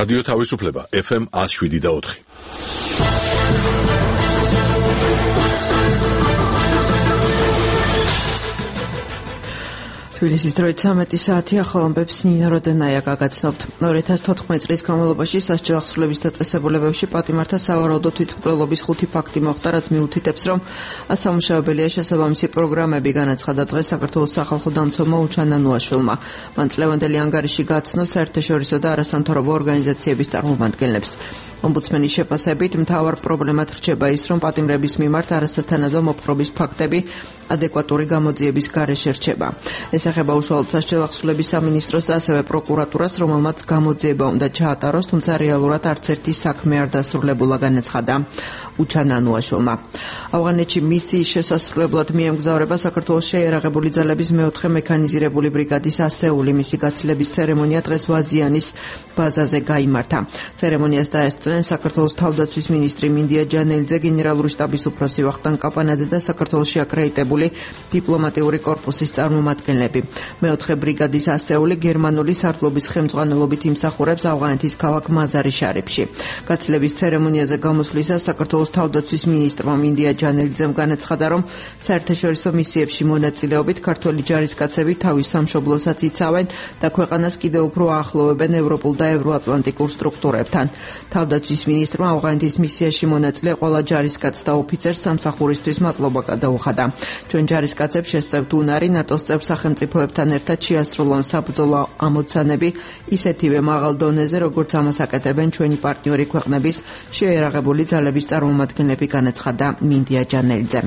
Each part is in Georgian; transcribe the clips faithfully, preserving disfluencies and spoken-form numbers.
რადიო თავისუფლება ეფ ემ one oh seven და four. თბილისის დროით ცამეტი საათი ახალამბებს ნინო როდენაია გაგაცნობთ. two thousand fourteen წლის განმავლობაში სასჯელ აღსრულების დაწესებულებებში პატიმართა სავარაუდო თვითმკვლელობის ხუთი ფაქტი მოხდა, რაც მიუთითებს, რომ ასამუშავებელია შესაბამისი პროგრამები, განაცხადა დღეს საქართველოს სახალხო დამცველმა უჩან ანუაშვილმა. მან წლევანდელი ანგარიში გაცნო საერთაშორისო და არასამთავრობო ორგანიზაციების წარმომადგენლებს. ომბუდსმენის შეფასებით მთავარ პრობლემად რჩება ის, რომ პატიმრების მიმართ არასათანადო მოპყრობის ფაქტები ადეკვატური გამოძიების გარეშე რჩება. ეს ეხება უშუალოდ სასჯელ აღსრულების სამინისტროს და ასევე პროკურატურას, რომელმაც გამოძიება უნდა ჩაატაროს, თუმცა რეალურად არც ერთი საქმე არ დასრულებულა, განაცხადა უჩან ანუაშვილმა. ავღანეთში მისიის შესასრულებლად მიემგზავრება საქართველოს შეიარაღებული ძალების მეოთხე მექანიზირებული ბრიგადის ასეული. მისი გაცილების ცერემონია დღეს ვაზიანის ბაზაზე გაიმართა. ცერემონიას დაესწრნენ საქართველოს თავდაცვის მინისტრი მინდია ჯანელიძე, გენერალური შტაბის უფროსი ვახტანგ კაპანაძე და საქართველოში აკრედიტებული დიპლომატიური კორპუსის წარმომადგენლები. მეოთხე ბრიგადის ასეული გერმანული სარდლობის ხელმძღვანელობით იმსახურებს ავღანეთის ქალაქ მაზარი შარიფში. გაცილების ცერემონიაზე გამოსვლისას საქართველოს თავდაცვის მინისტრმა მინდია ჯანელიძემ განაცხადა, რომ საერთაშორისო მისიებში მონაწილეობით ქართველი ჯარისკაცები თავის სამშობლოსაც იცავენ და ქვეყანას კიდევ უფრო აახლოვებენ ევროპულ და ევროატლანტიკურ სტრუქტურებთან. თავდაცვის მინისტრმა ავღანეთის მისიაში მონაწილე ყველა ჯარისკაცს და ოფიცერს სამსახურისთვის მადლობა გადაუხადა. ჩვენ ჯარისკაცებს შესწევთ უნარი ნატოს წევრ სახელმწიფოებთან ერთად შეასრულონ საბრძოლო ამოცანები ისეთივე მაღალ დონეზე, როგორც ამას აკეთებენ ჩვენი პარტნიორი ქვეყნების შეიარაღებული ძალების წარმომადგენლები, განაცხადა მინდია ჯანელიძემ.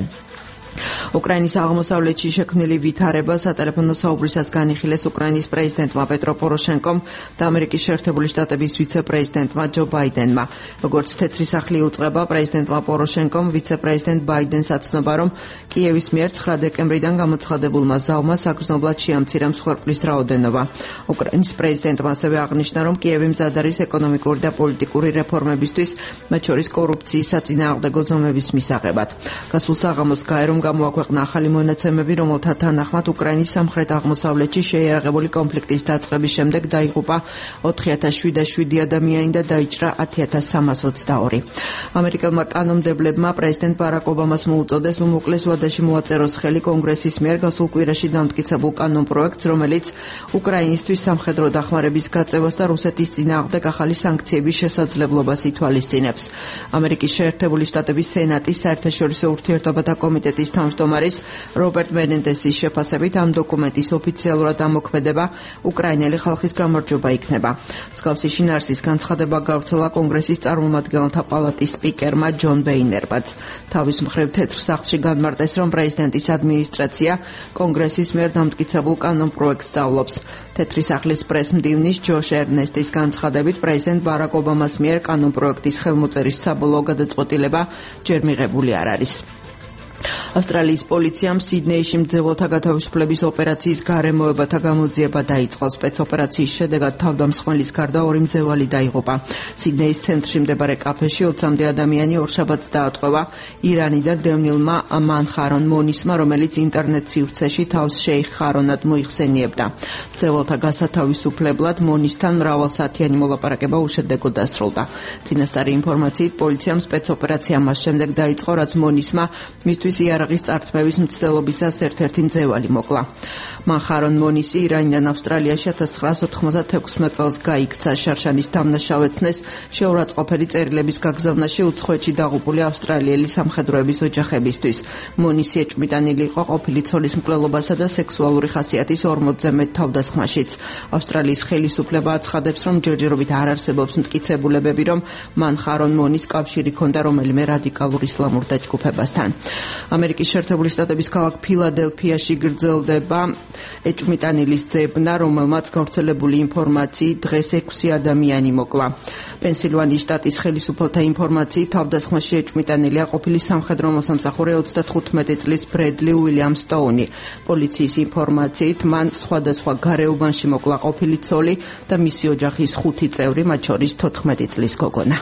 უკრაინის აღმოსავლეთში შექმნილი ვითარება სატელეფონო საუბრისას განიხილეს უკრაინის პრეზიდენტმა პეტრო პოროშენკომ და ამერიკის შეერთებული შტატების ვიცე-პრეზიდენტმა ჯო ბაიდენმა. როგორც თეთრი სახლი უწყება, პრეზიდენტმა პოროშენკომ ვიცე-პრეზიდენტ ბაიდენს აცნობა, რომ კიევის მიერ ცხრა დეკემბრიდან გამოცხადებულმა ზავმა საგრძნობლად შეამცირა მსხვერპლის რაოდენობა. უკრაინის პრეზიდენტმა ასევე აღნიშნა, რომ კიევი მზად არის ეკონომიკური და პოლიტიკური რეფორმებისთვის, მათ შორის კორუფციის საწინააღმდეგო ზომების მისაღებად. გასულ საღამოს გაერომ გამოაქვეყნა ახალი მონაცემები, რომელთა თანახმად უკრაინის სამხრეთ აღმოსავლეთში შეიარაღებული კონფლიქტის დაწყების შემდეგ დაიღუპა ოთხი ათას შვიდ შვიდი ადამიანი და დაიჭრა ათი ათას სამას ოცდაორი. ამერიკელმა კანონმდებლებმა პრეზიდენტ ბარაკ ობამას მოუწოდეს უმოკლეს ვადაში მოაწეროს ხელი კონგრესის მიერ გასულ კვირაში დამტკიცებულ კანონპროექტს, რომელიც უკრაინისთვის სამხედრო დახმარების გაწევას და რუსეთის წინააღმდეგ ახალი სანქციების შესაძლებლობას ითვალისწინებს. ამერიკის შეერთებული შტატების სენატის საერთაშორისო ურთიერთობათა კომიტეტის თავმჯდომარის რობერტ მენენდესის შეფასებით ამ დოკუმენტის ოფიციალურად ამოქმედება უკრაინელი ხალხის გამარჯვება იქნება. მსგავსი შინაარსის განცხადება გავრცელა კონგრესის წარმომადგენელთა პალატის სპიკერმა ჯონ ბეინერმაც. თავის მხრივ თეთრ სახლში განმარტეს, რომ პრეზიდენტის ადმინისტრაცია კონგრესის მიერ დამტკიცებულ კანონპროექტს სწავლობს. თეთრი სახლის პრესმდივნის ჯოშ ერნესტის განცხადებით, პრეზიდენტ ბარაკ ობამას მიერ კანონპროექტის ხელმოწერის საბოლოო გადაწყვეტილება ჯერ მიღებული არ არის. ავსტრალიის პოლიციამ სიდნეიში მძევლთა გათავისუფლების ოპერაციის გარემოებათა გამოძიება დაიწყო. სპეცოპერაციის შედეგად თავდამსხმელის გარდა ორი მძევალი დაიღუპა. სიდნეის ცენტრში მდებარე კაფეში ოცამდე ადამიანი ორშაბათს დაატყვევა ირანიდან დევნილმა მანხარონ მონისმა, რომელიც ინტერნეტ სივრცეში თავს შეიხ ხარონად მოიხსენიებდა. მძევლთა გასათავისუფლებლად მონისთან მრავალსაათიანი მოლაპარაკება უშედეგო დასრულდა. წინასწარი ინფორმაციით პოლიციამ სპეცოპერაცია მას შემდეგ დაიწყო, რაც მონისმა მისთვის იარაღის წართმევის მცდელობისას ერთ-ერთი მძევალი მოკლა. მანხარონ მონისი ირანიდან ავსტრალიაში ათას ცხრაას ოთხმოცდათექვსმეტ წელს გაიქცა. შარშანის დამნაშავეცნეს შეურაცხყოფელი წერილების გაგზავნაში უცხოეთში დაღუპული ავსტრალიელი სამხედროების ოჯახებისთვის. მონისი ეჭვმიტანილი იყო ყოფილი ცოლის მკვლელობასა და სექსუალური ხასიათის ორმოცზე მეტ თავდასხმაშიც. ავსტრალიის ხელისუფლება აცხადებს, რომ ჯერჯერობით არ არსებობს მტკიცებულებები, რომ მანხარონ მონის კავშირი ჰქონდა რომელიმე რადიკალურ ისლამურ დაჯგუფებასთან. ამერიკის შეერთებული შტატების ქალაქ ფილადელფიაში გრძელდება ეჭვმიტანილის ძებნა, რომელმაც გავრცელებული ინფორმაციით დღეს ექვსი ადამიანი მოკლა. პენსილვანიის შტატის ხელისუფალთა ინფორმაციით თავდასხმაში ეჭვმიტანილია ყოფილი სამხედრო მოსამსახურე ოცდათხუთმეტი წლის ბრედლი უილიამ სტოუნი. პოლიციის ინფორმაციით მან სხვადასხვა გარეუბანში მოკლა ყოფილი ცოლი და მისი ოჯახის ხუთი წევრი, მათ შორის თოთხმეტი წლის გოგონა.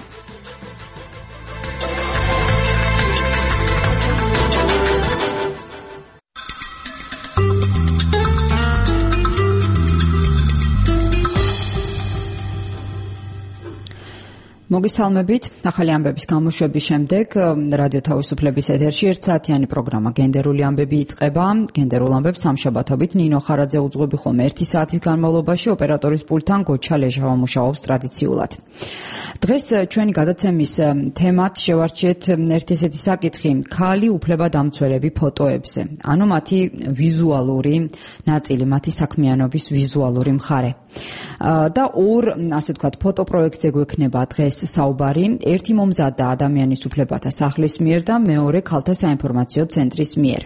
მოგესალმებით. ახალი ამბების გამოშვების შემდეგ რადიო თავისუფლების ეთერში ერთსაათიანი პროგრამა გენდერული ამბები იწყება. გენდერულ ამბებს სამშაბათობით ნინო ხარაძე უძღვები ხოლმე ერთი საათის განმავლობაში, ოპერატორის პულტთან გოჩა ლეჟავა მუშაობს ტრადიციულად. დღეს ჩვენი გადაცემის თემად შევარჩიეთ ერთი ესეთი საკითხი: ქალი უფლებადამცველები ფოტოებზე, ანუ მათი ვიზუალური ნაწილი, მათი საქმიანობის ვიზუალური მხარე. და ორ, ასე ვთქვათ, ფოტოპროექტზე გვექნება დღეს საუბარი. ერთი მომზადდა ადამიანის უფლებათა სახლის მიერ და მეორე ქალთა საინფორმაციო ცენტრის მიერ.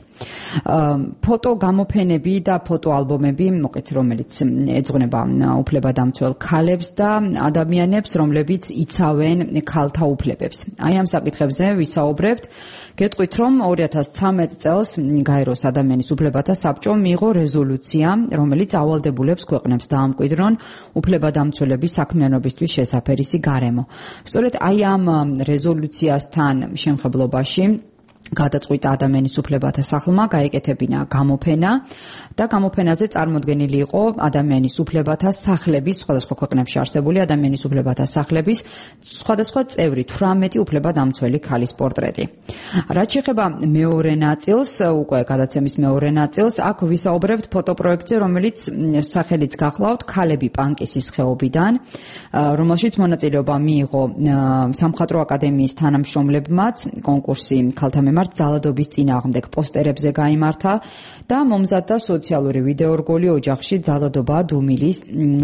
ფოტო გამოფენები და ფოტოალბომები, მოკლედ, რომელიც ეძღვნება უფლებადამცველ ქალებს და ადამიანებს, რომლებიც იცავენ ქალთა უფლებებს. აი ამ საკითხებზე ვისაუბრებთ. გეტყვით, რომ ორი ათას ცხრამეტ წელს გაეროს ადამიანის უფლებათა საბჭომ მიიღო რეზოლუცია, რომელიც ავალდებულებს ქვეყნებს დაამკვიდრონ უფლებადამცველების საქმიანობისთვის შესაფერისი გარემო. სწორედ აი ამ რეზოლუციასთან შემხებლობაში გადაწყვიტა ადამიანის უფლებათა სახლმა გაეკეთებინა გამოფენა და გამოფენაზე წარმოდგენილი იყო ადამიანის უფლებათა სახლების, სხვადასხვა ქვეყნებში არსებული ადამიანის უფლებათა სახლების სხვადასხვა წევრი, თვრამეტი უფლებადამცველი ქალის პორტრეტი. რაც შეეხება მეორე ნაწილს, უკვე გადაცემის მეორე ნაწილს, აქ ვისაუბრებთ ფოტოპროექტზე, რომელიც სახელიც გახლავთ ქალები პანკისის ხეობიდან, რომელშიც მონაწილეობა მიიღო სამხატვრო აკადემიის თანამშრომლებმაც, კონკურსი ქალთა ძალადობის წინააღმდეგ პოსტერებზე გაიმართა და მომზადდა სოციალური ვიდეორგოლი ოჯახში ძალადობა დუმილის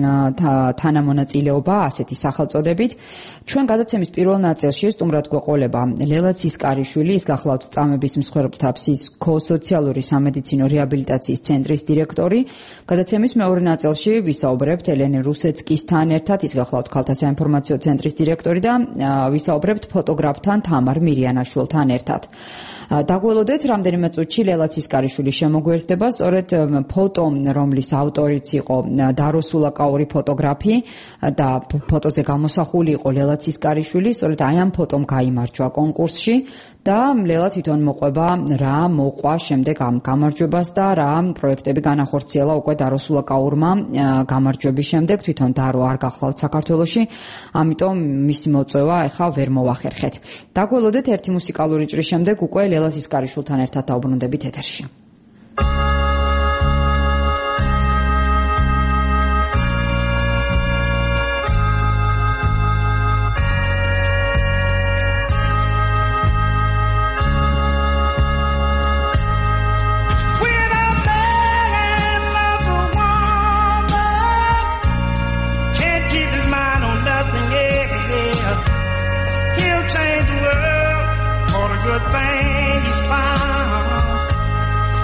თანამონაწილეობა ასეთი სახელწოდებით. ჩვენ გადაცემის პირველ ნაწილში სტუმრად გვეყოლება ლელა ცისკარიშვილი, ის გახლავთ წამების მსხვერპლთა ფსიქოსოციალური სამედიცინო რეაბილიტაციის ცენტრის დირექტორი. გადაცემის მეორე ნაწილში ვისაუბრებთ ელენე რუსეცკისთან ერთად, ის გახლავთ ქალთა საინფორმაციო ცენტრის დირექტორი და ვისაუბრებთ ფოტოგრაფთან თამარ მირიანაშვილთან ერთად. დაგველოდეთ, რამდენიმე წუთში ლელა ცისკარიშვილის შემოგვიერთდება, სწორედ ფოტო, რომლის ავტორიც იყო დაროსულა კაური ფოტოგრაფი და ფოტოზე გამოსახული იყო ლელა ცისკარიშვილი, სწორედ აი ამ ფოტომ გაიმარჯვა კონკურსში და ლელა თვითონ მოყვება რა მოყვა შემდეგ ამ გამარჯვებას და რა პროექტები განახორციელა უკვე დაროსულა კაურმა გამარჯვების შემდეგ, თვითონ დარო არ გახლავთ საქართველოში, ამიტომ მისი მოწვევა ეხა ვერ მოვახერხეთ. დაგველოდეთ, ერთი მუსიკალური ჭრის შემდეგ უკვე ლელა ცისკარიშვილთან ერთად დაუბრუნდებით ეთერში. Good thing he's found.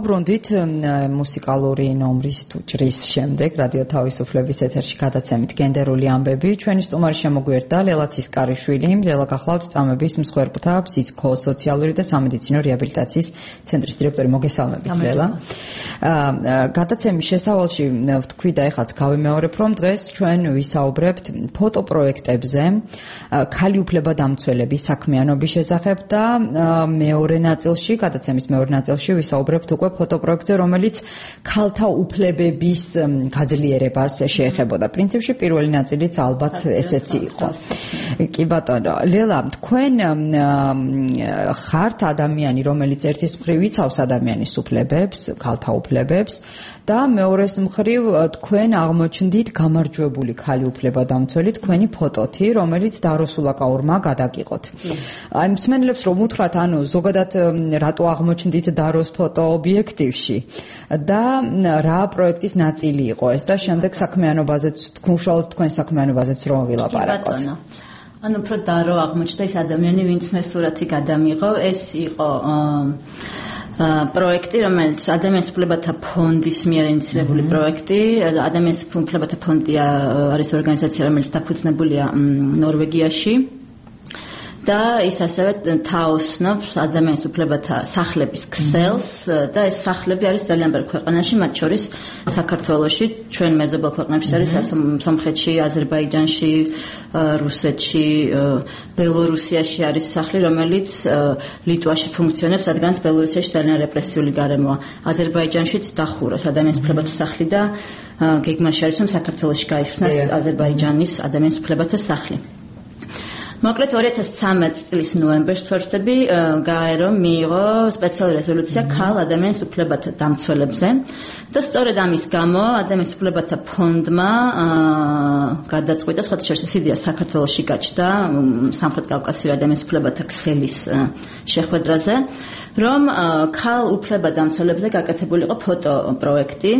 დავუბრუნდით მუსიკალური ნომრის თუ ჭრის შემდეგ რადიო თავისუფლების ეთერში გადაცემით გენდერული ამბები. ჩვენი სტუმარი შემოგვიერთდა ლელა ცისკარიშვილი, ლელა გახლავთ წამების მსხვერპლთა ფსიქო-სოციალური და სამედიცინო რეაბილიტაციის ცენტრის დირექტორი. მოგესალმებით ლელა. გადაცემის შესავალში ვთქვი და ეხლაც გავიმეორებ, რომ დღეს ჩვენ ვისაუბრებთ ფოტოპროექტებზე, ქალი უფლებადამცველების საქმიანობის შესახებ და მეორე ნაწილში, გადაცემის მეორე ნაწილში ვისაუბრებთ უკვე ფოტოპროექტზე, რომელიც ქალთა უფლებების გაძლიერებას შეეხებოდა. პრინციპში პირველი ნაწილიც ალბათ ესეც იყო. კი ბატონო, ლელა, თქვენ ხართ ადამიანი, რომელიც ერთის მხრივ იცავს ადამიანის უფლებებს, ქალთა უფლებებს და მეორეს მხრივ თქვენ აღმოჩნდით გამარჯვებული ქალი უფლებადამცველი თქვენი ფოტოთი, რომელიც დაროსულაკაურმა გადაგიყოთ. აი მსმენელებს რომ უთხრათ, ანუ ზოგადად რატო აღმოჩნდით დაროს ფოტო ობიექტივში და რა პროექტის ნაწილი იყო ეს და შემდეგ საქმიანობაზეც თქვენ თქვენ საქმიანობაზეც რომ ვილაპარაკოთ. ანუ უფრო დარო აღმოჩნდა ის ადამიანი, ვინც მე სურათი გადამიღო, ეს იყო პროექტი, რომელიც ადამიანის უფლებათა ფონდის მიერ ინიციირებული პროექტი. ადამიანის უფლებათა ფონდი არის ორგანიზაცია, რომელიც დაფუძნებულია ნორვეგიაში. და ის ასევე თაოსნობს ადამიანის უფლებათა სახლების ქსელს და ეს სახლები არის ძალიან ბევრ ქვეყანაში, მათ შორის საქართველოში, ჩვენ მეზობელ ქვეყნებში არის სომხეთში, აზერბაიჯანში, რუსეთში, ბელორუსიაში არის სახლი, რომელიც ლიტვაში ფუნქციონებს, რადგანაც ბელორუსიაში ძალიან რეპრესიული გარემოა. აზერბაიჯანშიც დახუროს ადამიანის უფლებათა სახლი და გეგმაში არის, რომ საქართველოში გაიხსნას აზერბაიჯანის ადამიანის უფლებათა სახლი. მოკლედ ორი ათას ცხრამეტი წლის ნოემბერს თვერხდები გაერო მიიღო სპეციალური რეზოლუცია ქალ ადამიანის უფლებათა დამცველებზე და სწორედ ამის გამო ადამიანის უფლებათა ფონდმა გადაწყვიტა, სხვათა შორის იდეა საქართველოში გაჩნდა სამხრეთ კავკასიური ადამიანის უფლებათა ქსელის შეხვედრაზე, რომ ქალ უფლებადამცველებზე გაკეთებული იყო ფოტო პროექტი.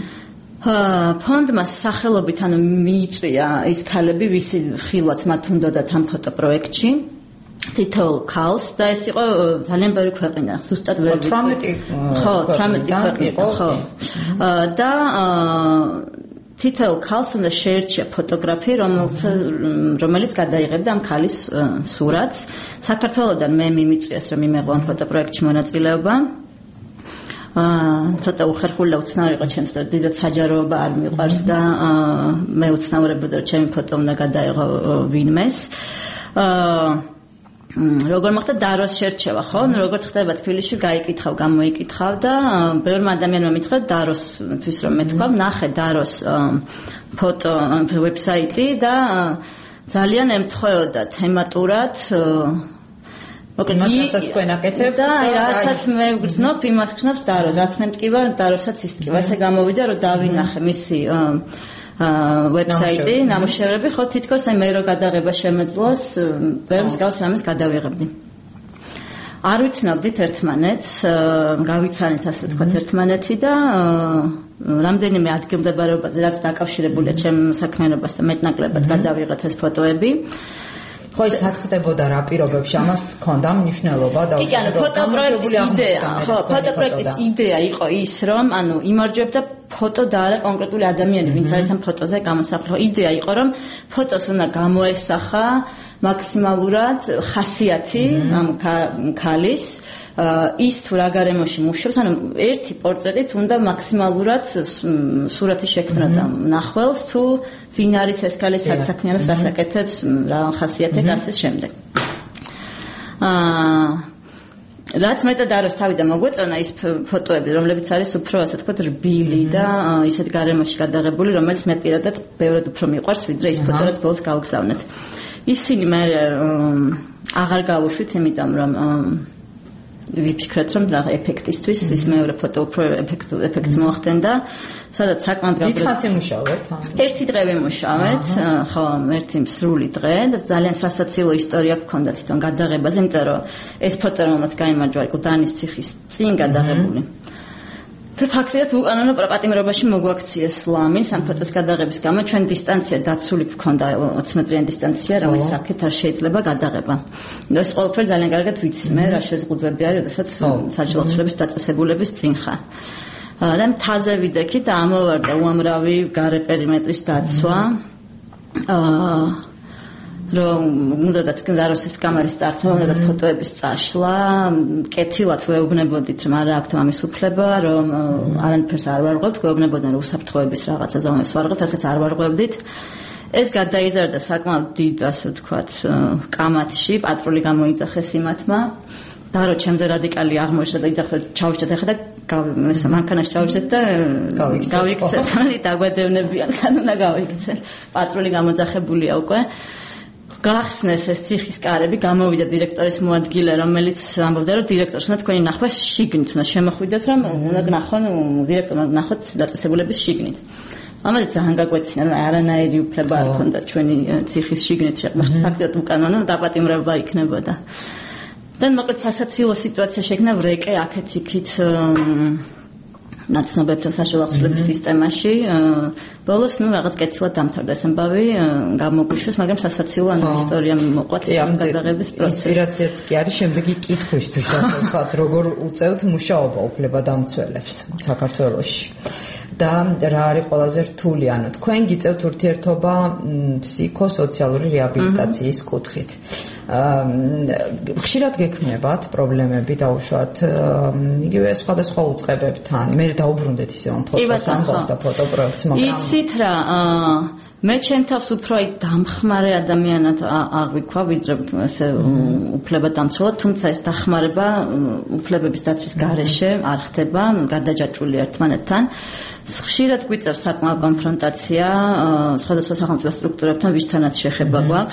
ფონდმა სახელობით ანუ მიიწვია ის ქალები, ვისი ხილვაც მათ უნდათ ამ ფოტოპროექტში, თითოეულ ქალს და ეს იყო ძალიან ბევრი ქვეყანა, ზუსტად ვერ თვრამეტი ხო, თვრამეტი ქვეყანა, ხო. და თითოეულ ქალს უნდა შეერჩია ფოტოგრაფი, რომელიც გადაიღებდა ამ ქალის სურათს. საქართველოდან მე მიმიწვიეს, რომ იმეღო ამ ფოტოპროექტში მონაწილეობა. ცოტა უხერხული და უცნაური იყო ჩემს და დიდად საჯაროობა არ მიყვარს და მე უცნაურებოდა, რომ ჩემი ფოტო უნდა გადაიღო ვინმეს. როგორ მოხდა დაროს შერჩევა, ხო? როგორც ხდება თბილისში, გაიკითხავ, გამოიკითხავ და ბევრმა ადამიანმა მითხრა დაროსთვის რომ მეთქვა, ნახე დაროს ფოტო ვებსაიტი და ძალიან ემთხვეოდა თემატურად იმასაც თქვენ აკეთებთ და რასაც მე ვგრძნობ, იმას გრძნობს დაროს, რაც მე მტკივა, დაროსაც ისტკივა. ესე გამოვიდა, რომ დავინახე მისი ვებსაიტი, ნამუშევრები, ხო თითქოს აი მე რო გადაღება შემეძლოს, ვერ მსგავს რამეს გადავიღებდი. არ ვიცნობდით ერთმანეთს, გავიცანით ასე ვთქვათ ერთმანეთი და რამდენიმე ადგილმდებარეობაზე, რაც დაკავშირებულია ჩემ საქმიანობასთან მეტნაკლებად გადავიღეთ ეს ფოტოები. ხო, ის ხდებოდა რა პირობებში, ამას ჰქონდა მნიშვნელობა და კი, ანუ ფოტოპროექტის იდეა, ხო, ფოტოპროექტის იდეა იყო ის, რომ ანუ იმარჯვებდა ფოტო და არა კონკრეტული ადამიანი, ვინც არის ამ ფოტოზე გამოსახული. იდეა იყო, რომ ფოტოს უნდა გამოესახა მაქსიმალურად ხასიათი ამ ქალის, ის თუ რა გარემოში მუშაობს, ანუ ერთი პორტრეტით უნდა მაქსიმალურად სურათი შექმნა და მნახველს თუ ვინ არის ეს ქალი, სად საქმიანობს, რას აკეთებს, რა ხასიათი გასცეს შემდეგ. აა რაც მეტად არის თავიდან მოგვეწონა ის ფოტოები, რომლებიც არის უფრო ასე თქვა რბილი და ისეთ გარემოში გადაღებული, რომელიც მე პირადად ბევრად უფრო მიყვარს, ვიდრე ის ფოტო, რაც ბოლოს გავგზავნეთ. ისინი მე აღარ გავუშვით, იმიტომ რომ ვიფიქრეთ, რომ რა ეფექტისთვის ის მეორე ფოტო უფრო ეფექტს მოახდენდა, სადაც საკმაოდ დიდხანს იმუშავეთ. ერთი დღე ვიმუშავეთ, ხო, ერთი სრული დღე და ძალიან სასაცილო ისტორია გქონდა თვითონ გადაღებაზე, იმიტომ რომ ეს ფოტო, რომელმაც გაიმარჯვა, იყო დანის ციხის წინ გადაღებული. ფაქტიურად უკანონო პატიმრობაში მოგვაქციეს ლამის ამ ფოტოს გადაღების გამო ჩვენ დისტანცია დაცული გქონდა ოცი მეტრიანი დისტანცია რომელიც აქეთ არ შეიძლება გადაღება. და ეს ყველაფერი ძალიან კარგად ვიცი მე რა შეზღუდვები არის როდესაც საჯარო ხსნების დაწესებულების წინ ხარ. და მთაზე ვიდექით და ამოვარდა უამრავი გარე პერიმეტრის დაცვა. აა რომ უნდათ გზაროსის კამერის წართვა, უნდათ ფოტოების წაშლა, კეთილად ვეუბნებოდით, რომ არა აქვთ ამის უფლება, რომ არანაირს არ ვარღვევთ, გვეუბნებოდნენ რომ უსაფრთხოების რაღაცა ზომებს ვარღვევთ, ასაც არ ვარღვევდით. ეს გადაიზარდა საკმაოდ დიდ, ასე ვთქვათ, კამათში, პატრული გამოიძახეს იმათმა. და რო ჩემზე რადიკალი აღმოჩნდა და იძახეთ ჩავშეთ ახლა და მანქანაში ჩავშეთ და გავიქცეთ. დაგვედევნებიან, სანამ უნდა გავიქცენ. პატრული გამოძახებულია უკვე. გახსნეს ეს ციხის კარები, გამოვიდა დირექტორის მოადგილე, რომელიც ამბობდა, რომ დირექტორს უნდა თქვენი ნახვა შიგნით, უნდა შემოხვიდეთ, რომ უნდა გნახონ დირექტორმა გნახოთ დაწესებულების შიგნით. ამაზე ძალიან გაგვეცინა, რომ არანაირი უფლება არ ქონდა ჩვენი ციხის შიგნით, ფაქტობრივად უკანონო დაპატიმრება იქნებოდა. და მოკლედ სასაცილო სიტუაცია შექმნა ვრეკე აქეთ-იქით ნაცნობებთან საშუალო ხსნების სისტემაში. ბოლოს ნუ რაღაც კეთილად დამთავრდა ეს ამბავი, გამოგვიშვეს, მაგრამ სასაცილო ანუ ისტორია მოყვათ გადაღების პროცესს. ინსპირაციაც კი არის შემდეგი კითხვისთვის, ასე ვთქვათ, როგორ უწევთ მუშაობა უფლებადამცველებს საქართველოში. და რა არის ყველაზე რთული, ანუ თქვენ გიწევთ ურთიერთობა ფსიქოსოციალური რეაბილიტაციის კუთხით. ხშირად გექმნებათ პრობლემები დაუშვათ იგივე სხვადასხვა უწყებებთან. მე დაუბრუნდეთ ისე ამ ფოტოს ამბავს და ფოტოპროექტს, მაგრამ იცით რა, მე ჩემ თავს უფრო აი დამხმარე ადამიანად აღვიქვა, ვიდრე ესე უფლებადამცველად, თუმცა ეს დახმარება უფლებების დაცვის გარეშე არ ხდება, გადაჯაჭვული ერთმანეთთან. ხშირად გვიწევს საკმაო კონფრონტაცია სხვადასხვა სახელმწიფო სტრუქტურებთან, ვისთანაც შეხება გვაქვს.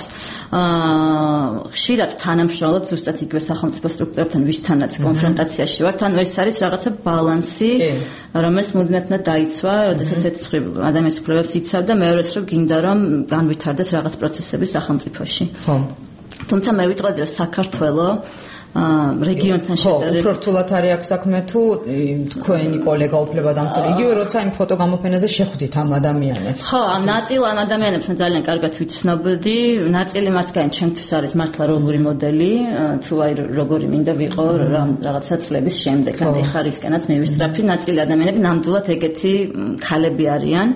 ხშირად თანამშრომლობთ ზუსტად იგივე სახელმწიფო სტრუქტურებთან, ვისთანაც კონფრონტაციაში ვართ. ანუ ეს არის რაღაცა ბალანსი, რომელიც მუდმივად უნდა დაიცვა, როდესაც ერთი მხრივ ადამიანის უფლებებს იცავ და მეორე მხრივ გინდა რომ განვითარდეს რაღაც პროცესები სახელმწიფოში. ხო. თუმცა მე ვიტყოდი რომ საქართველო რეგიონთან შედარებით უფრო რთულად არის აქ საქმე თუ თქვენი კოლეგა უფლებადამცველი იგივე როცა იმ ფოტო გამოფენაზე შეხვდით ამ ადამიანებს. ხო, ამ ნაწილ ამ ადამიანებს მე ძალიან კარგად ვიცნობდი, ნაწილი მათგანი ჩემთვის არის მართლა როგორი მოდელი, თუ აი როგორი მინდა ვიყო რაღაცა წლების შემდეგ, ან ეხა რისკენაც მივისწრაფი, ნაწილი ადამიანები ნამდვილად ეგეთი ქალები არიან.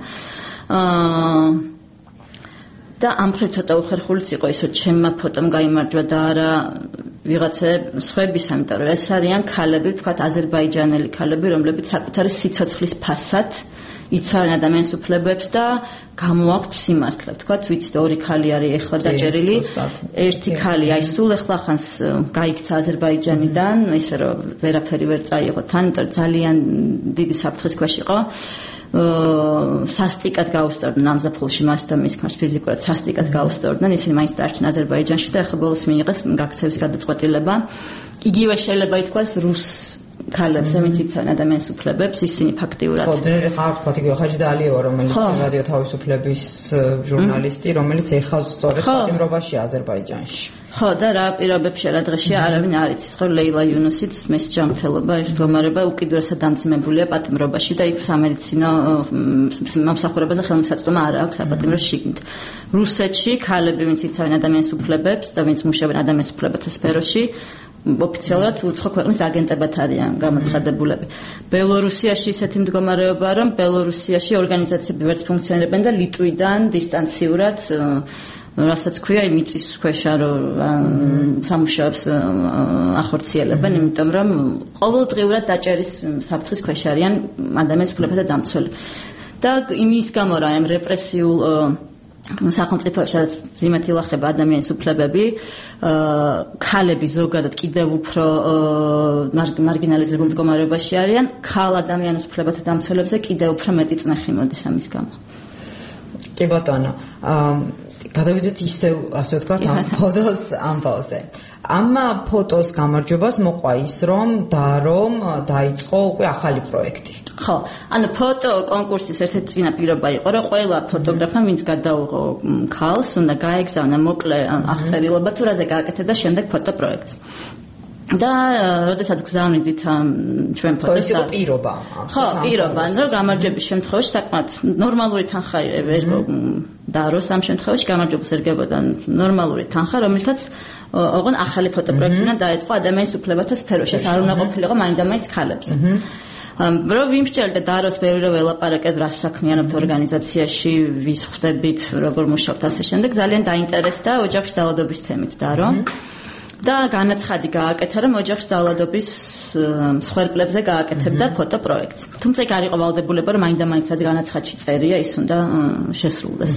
აა და ამ მხრივ ცოტა უხერხულიც იყო ისო ჩემმა ფოტომ გაიმარჯვა და არა ვიღაცა სხვების, ამიტომ რომ ეს არიან ქალები, თქვათ აზერბაიჯანელი ქალები, რომლებიც საკუთარი სიცოცხლის ფასად იცავენ ადამიანის უფლებებს და გამოაქვთ სიმართლე. თქვათ ვიცით ორი ქალი არის ეხლა დაჭერილი, ერთი ქალი აი სულ ეხლა ხანს გაიქცა აზერბაიჯანიდან, ისე რომ ვერაფერი ვერ წაიღო თან, იმიტომ ძალიან დიდი საფრთხის ქვეშ იყო. სასტიკად გაუსწორდნენ ამზაფხულში მას და მის ქმარს ფიზიკურად სასტიკად გაუსწორდნენ, ისინი მაინც დარჩნენ აზერბაიჯანში და ახლა ბოლოს მიიღეს გაქცევის გადაწყვეტილება. იგივე შეიძლება ითქვას რუს ქალებს, ვინც იცავენ ადამიანის უფლებებს, ისინი ფაქტიურად ხო, ძნელი ხარ თქვათ იგივე ხაჯი დალიევა, რომელიც რადიო თავისუფლების ჟურნალისტი, რომელიც ეხლა სწორედ პატიმრობაში აზერბაიჯანში. ხო, და რა პირობებში რა დღეშია არავინ არ იცის, ხო, ლეილა იუნუსიც მის ჯანმრთელობა, ეს მდგომარეობა უკიდურესად დამძიმებულია პატიმრობაში და იქ სამედიცინო მომსახურებაზე ხელმისაწვდომა არ აქვს საპატიმროს შიგნით. რუსეთში ქალები, ვინც იცავენ ადამიანის უფლებებს და ვინც მუშაობენ ადამიანის უფლებათა სფეროში, ოფიციალურად უცხო ქვეყნის აგენტებად არიან გამოცხადებულები. ბელორუსიაში ისეთი მდგომარეობაა, რომ ბელორუსიაში ორგანიზაციები ვერც ფუნქციონირებენ და ლიტვიდან დისტანციურად რასაც ქვია მიწის ქვეშა რომ სამუშაოებს ახორციელებენ, იმიტომ რომ ყოველდღიურად დაჭერის საფრთხის ქვეშ არიან ადამიანის უფლებათა დამცველები. და იმის გამო რა ამ რეპრესიულ სახელმწიფოში რაც ზიმეთ ილახება ადამიანის უფლებები, ქალები ზოგადად კიდევ უფრო მარგინალიზებულ მდგომარეობაში არიან, ქალ ადამიანის უფლებათა დამცველებზე კიდევ უფრო მეტი წნეხი მოდის ამის გამო. კი ბატონო, გადავიდეთ ისევ, ასე ვთქვათ, ამ ფოტოს ამბავზე. ამ ფოტოს გამარჯვებას მოყვა ის, რომ და რომ დაიწყო უკვე ახალი პროექტი. ხო, ანუ ფოტო კონკურსის ერთ-ერთი წინა პირობა იყო, რომ ყველა ფოტოგრაფმა, ვინც გადაუღო ქალს, უნდა გაეგზავნა მოკლე აღწერილობა თუ რაზე გააკეთა და შემდეგ ფოტოპროექტს. და როდესაც გზავნიდით ჩვენ პროცესს ხო პირობა ხო პირობა რომ გამარჯვების შემთხვევაში საკმაოდ ნორმალური თანხა დააროს ამ შემთხვევაში გამარჯვებას ერგებოდა ნორმალური თანხა რომელსაც ოღონ ახალი ფოტოპროექტიდან დაეწყო ადამიანის უფლებათა სფეროში ეს არ უნდა ყოფილიყო მაინდამაინც ქალებზე რომ ვიმსჯელდა დააროს ბევრი რომ ელაპარაკეთ რას საქმიანობთ ორგანიზაციაში ვის ხვდებით როგორ მუშაობთ ასე შემდეგ ძალიან დაინტერესდა ოჯახის ძალადობის თემით დაარო და განაცხადი გააკეთა რომ ოჯახის ძალადობის მსხვერპლებზე გააკეთებდა ფოტოპროექტს. თუმცა იქ არ იყო ვალდებულება რომ მაინდამაინც განაცხადში წერია ის უნდა შესრულდეს.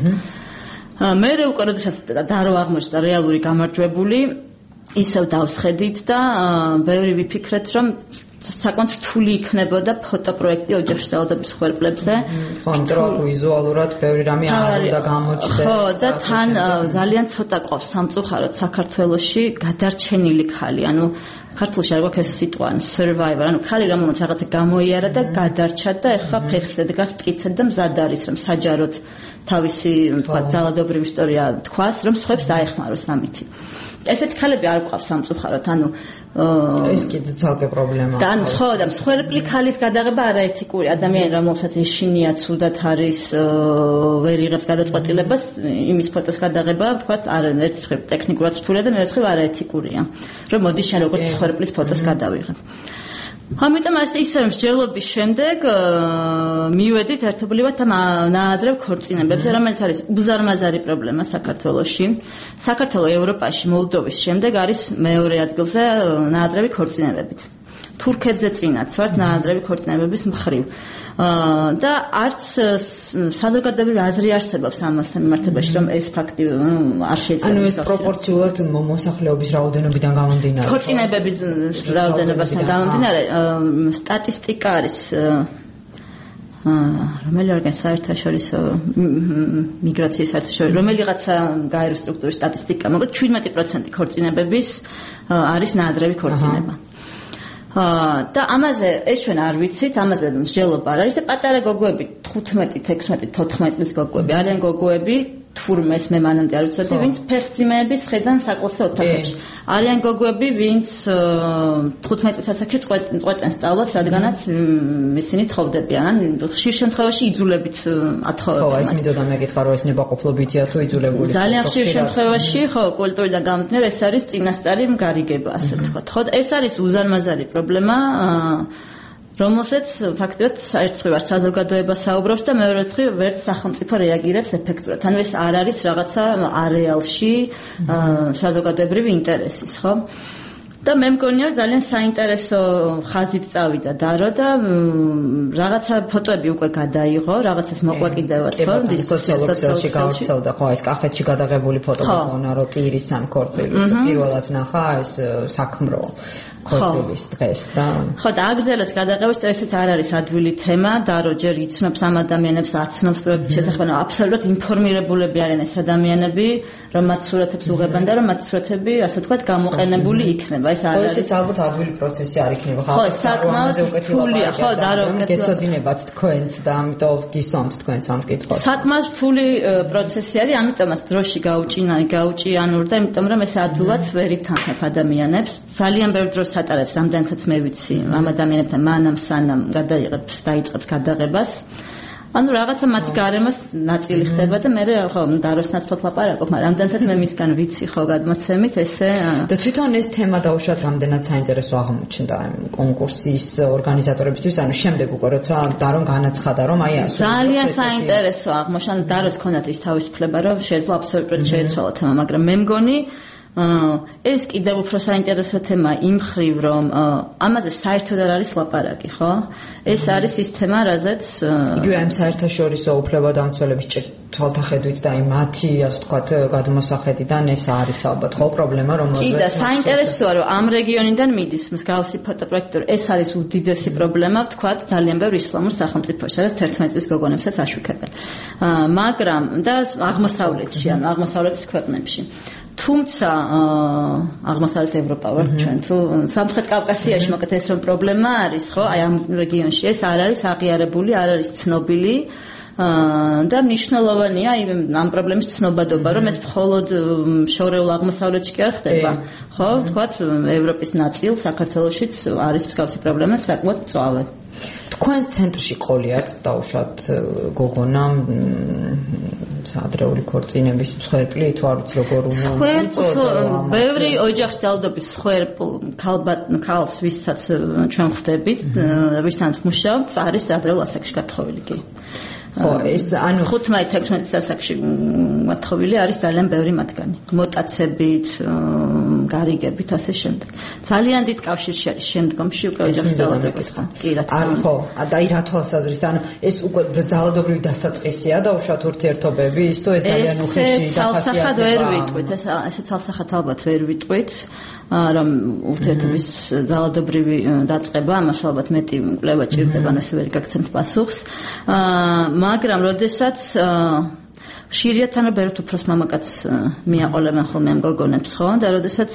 მე უკვე როდესაც დაარო აღმოჩნდა რეალური გამარჯვებული ისევ დავსხედით და ბევრი ვიფიქრეთ რომ საკმაოდ რთული იქნებოდა ფოტოპროექტი ოჯახის ძალადობის მსხვერპლებზე. ხო, ვიზუალურად ბევრი რამე არ უნდა გამოჩნდეს. ხო, და თან ძალიან ცოტა ყავს სამწუხაროდ საქართველოში გადარჩენილი ხალი, ანუ ქართულში არ გვაქვს ეს სიტყვა, survivor, ანუ ხალი რომელმაც რაღაცა გამოიარა და გადარჩა და ეხლა ფეხზე დგას მტკიცედ და მზად არის რომ საჯაროდ თავისი, თქვა, ძალადობრივი ისტორია თქვას, რომ სხვებს დაეხმაროს ამითი. ესეთ ხალები არ გვყავს სამწუხაროდ, ანუ ეს კიდე ძალკე პრობლემაა. და ხო, და მსხვერპლი ხალის გადაღება არაეთიკური. ადამიანი რომელსაც ეშინია ცუდად არის, ვერ იღებს გადაწყვეტილებას, იმის ფოტოს გადაღება, თქვა, არ ერთ ხრივ ტექნიკურად რთულია და ერთ ხრივ არაეთიკურია. რომ მოდი შენ როგორც მსხვერპლის ფოტოს გადავიღებ. ამიტომ ასე ისევ მსჯელობის შემდეგ მივედით ერთობლივად ამ ნაადრევ ქორწინებებზე, რომელიც არის უზარმაზარი პრობლემა საქართველოში. საქართველო ევროპაში მოლდოვის შემდეგ არის მეორე ადგილზე ნაადრევი ქორწინებებით. თურქეთზე წინაც ვართ ნაადრევი ქორწინებების მხრივ. და არც საზოგადოებრივი აზრი არსებობს ამასთან მიმართებაში, რომ ეს ფაქტი არ შეიძლება. ანუ ეს პროპორციულად მოსახლეობის რაოდენობიდან გამომდინარე. ქორწინებების რაოდენობასთან გამომდინარე, სტატისტიკა არის რომელი ორგანიზაცია საერთაშორისო მიგრაციის საერთაშორისო რომელიღაცა გაერო სტრუქტურის სტატისტიკა, მაგრამ შვიდმეტი პროცენტი ქორწინებების არის ნაადრევი ქორწინება. და ამაზე ეს ჩვენ არ ვიცით, ამაზე მსჯელობა არ არის და პატარა გოგოები თხუთმეტი, თექვსმეტი, თოთხმეტი წლის გოგოები არიან გოგოები თურმეს მე მანამდე არ ვიცოდი, ვინც ფეხმძიმეების ხედან საკლასო ოთახებში. არიან გოგოები, ვინც თხუთმეტი წლის ასაკში წყვეტენ სწავლას, რადგანაც ისინი თხოვდებიან, ან ხშირ შემთხვევაში იძულებით ათხოვებენ. ხო, ეს მინდოდა მეკითხა, რომ ეს ნებაყოფლობითია თუ იძულებული. ძალიან ხშირ შემთხვევაში, ხო, კულტურიდან გამომდინარე, ეს არის წინასწარი გარიგება, ასე ვთქვათ. ხო, ეს არის უზარმაზარი პრობლემა, რომელსაც ფაქტობრივად ერთ მხრივ არც საზოგადოება საუბრობს და მეორე მხრივ ვერც სახელმწიფო რეაგირებს ეფექტურად. ანუ ეს არ არის რაღაცა არეალში საზოგადოებრივი ინტერესის, ხო? და მე მგონია ძალიან საინტერესო ხაზით წავიდა დარო და რაღაცა ფოტოები უკვე გადაიღო, რაღაცას მოყვა კიდევაც, ხო, დისკუსიაში გავრცელდა, ხო, ეს კახეთში გადაღებული ფოტო მოგონა, რომ ტირის ამ ქორწილის პირველად ნახა ეს საქმრო ქორწილის დღეს და ხო, და აგრძელებს გადაღებას, ესეც არ არის ადვილი თემა, დარო ჯერ იცნობს ამ ადამიანებს, აცნობს პროექტის შესახებ, აბსოლუტურად ინფორმირებულები არიან ეს ადამიანები, რომ მათ სურათებს უღებენ და რომ მათ სურათები, ასე ვთქვათ, გამოყენებული იქნება. ეს არ არის. ეს ალბათ ადვილი პროცესი არ იქნება. ხო, საკმაოდ რთულია, ხო, და რომ გეცოდინებათ თქვენც და ამიტომ გისვამთ თქვენც ამ კითხვას. საკმაოდ რთული პროცესი არის, ამიტომაც დროში გაუჭინა, გაუჭიანურდა, იმიტომ რომ ეს ადვილად ვერ ითანხმებ ადამიანებს. ძალიან ბევრ დროს ატარებს, ამდენთაც მე ვიცი, ამ ადამიანებთან მანამ სანამ გადაიღებს, დაიწყებს გადაღებას. ანუ რაღაცა მათი გარემოს ნაწილი ხდება და მე ხო დაროსნაც თვალყლაპარაკობ, მაგრამ ამდენთაც მე მისგან ვიცი ხო გადმოცემით ესე და თვითონ ეს თემა დაუშვათ რამდენად საინტერესო აღმოჩნდა კონკურსის ორგანიზატორებისთვის, ანუ შემდეგ უკვე როცა დარომ განაცხადა, რომ აი ასე ძალიან საინტერესო აღმოჩნდა, დაროს ქონათ ის თავისუფლება, რომ შეძლო აბსოლუტურად შეეცვალა თემა, მაგრამ მე მგონი ეს კიდევ უფრო საინტერესო თემა იმ ხრივ, რომ ამაზე საერთოდ არ არის ლაპარაკი, ხო? ეს არის ის თემა, რაზეც იგივე ამ საერთაშორისო უფლებადამცველების თვალთახედვით და იმ მათი, ასე ვთქვათ, გადმოსახედიდან ეს არის ალბათ ხო პრობლემა, რომელზეც კი და საინტერესოა, რომ ამ რეგიონიდან მიდის მსგავსი ფოტოპროექტი, ეს არის უდიდესი პრობლემა, ვთქვათ, ძალიან ბევრ ისლამურ სახელმწიფოში, რაც თერთმეტი წლის გოგონებსაც აშუქებენ. მაგრამ და აღმოსავლეთში, ანუ აღმოსავლეთის ქვეყნებში თუმცა აღმოსავლეთ ევროპა ვართ ჩვენ თუ სამხრეთ კავკასიაში მოკეთ ეს რომ პრობლემა არის ხო აი ამ რეგიონში ეს არ არის აღიარებული არ არის ცნობილი და მნიშვნელოვანია ამ პრობლემის ცნობადობა, რომ ეს მხოლოდ შორეულ აღმოსავლეთში კი არ ხდება, ხო? თქვათ, ევროპის ნაწილ საქართველოშიც არის მსგავსი პრობლემა საკმაოდ მწვავე. თქვენ ცენტრში ყოლიათ დაუშვათ გოგონა ადრეული ქორწინების მსხვერპლი თუ არ ვიცი როგორ უწოდო ბევრი ოჯახის ძალადობის მსხვერპლ ქალს ვისაც ჩვენ ხვდებით ვისთანაც ვმუშაობთ არის ადრეულ ასაკში გათხოვილი კი ხო ეს ანუ ხუთმეტ-ექვსმეტ ასაკში გათხოვილი არის ძალიან ბევრი მათგანი მოტაცებით გარიგებით ასე შემდეგ ძალიან დიდ კავშირში არის შემდგომში უკვე ოჯახის ძალადობასთან კი რა თქმა უნდა ხო აი რა თვალსაზრისით ანუ ეს უკვე ძალადობრივი დასაწყისია და უშუალოდ ურთიერთობები ის თუ ეს ძალიან უხეში დასახად ვერ ვიტყვით ეს ესე ცალსახად ალბათ ვერ ვიტყვით რომ ურთიერთობის ძალადობრივი დაწყება ამას ალბათ მეტი კვლევა ჭირდება ან ესე ვერ გაგცემთ პასუხს მაგრამ როდესაც ხშირად თან ბერთ უფროს მამაკაც მიაყოლებენ ხოლმე ამ გოგონებს ხო და როდესაც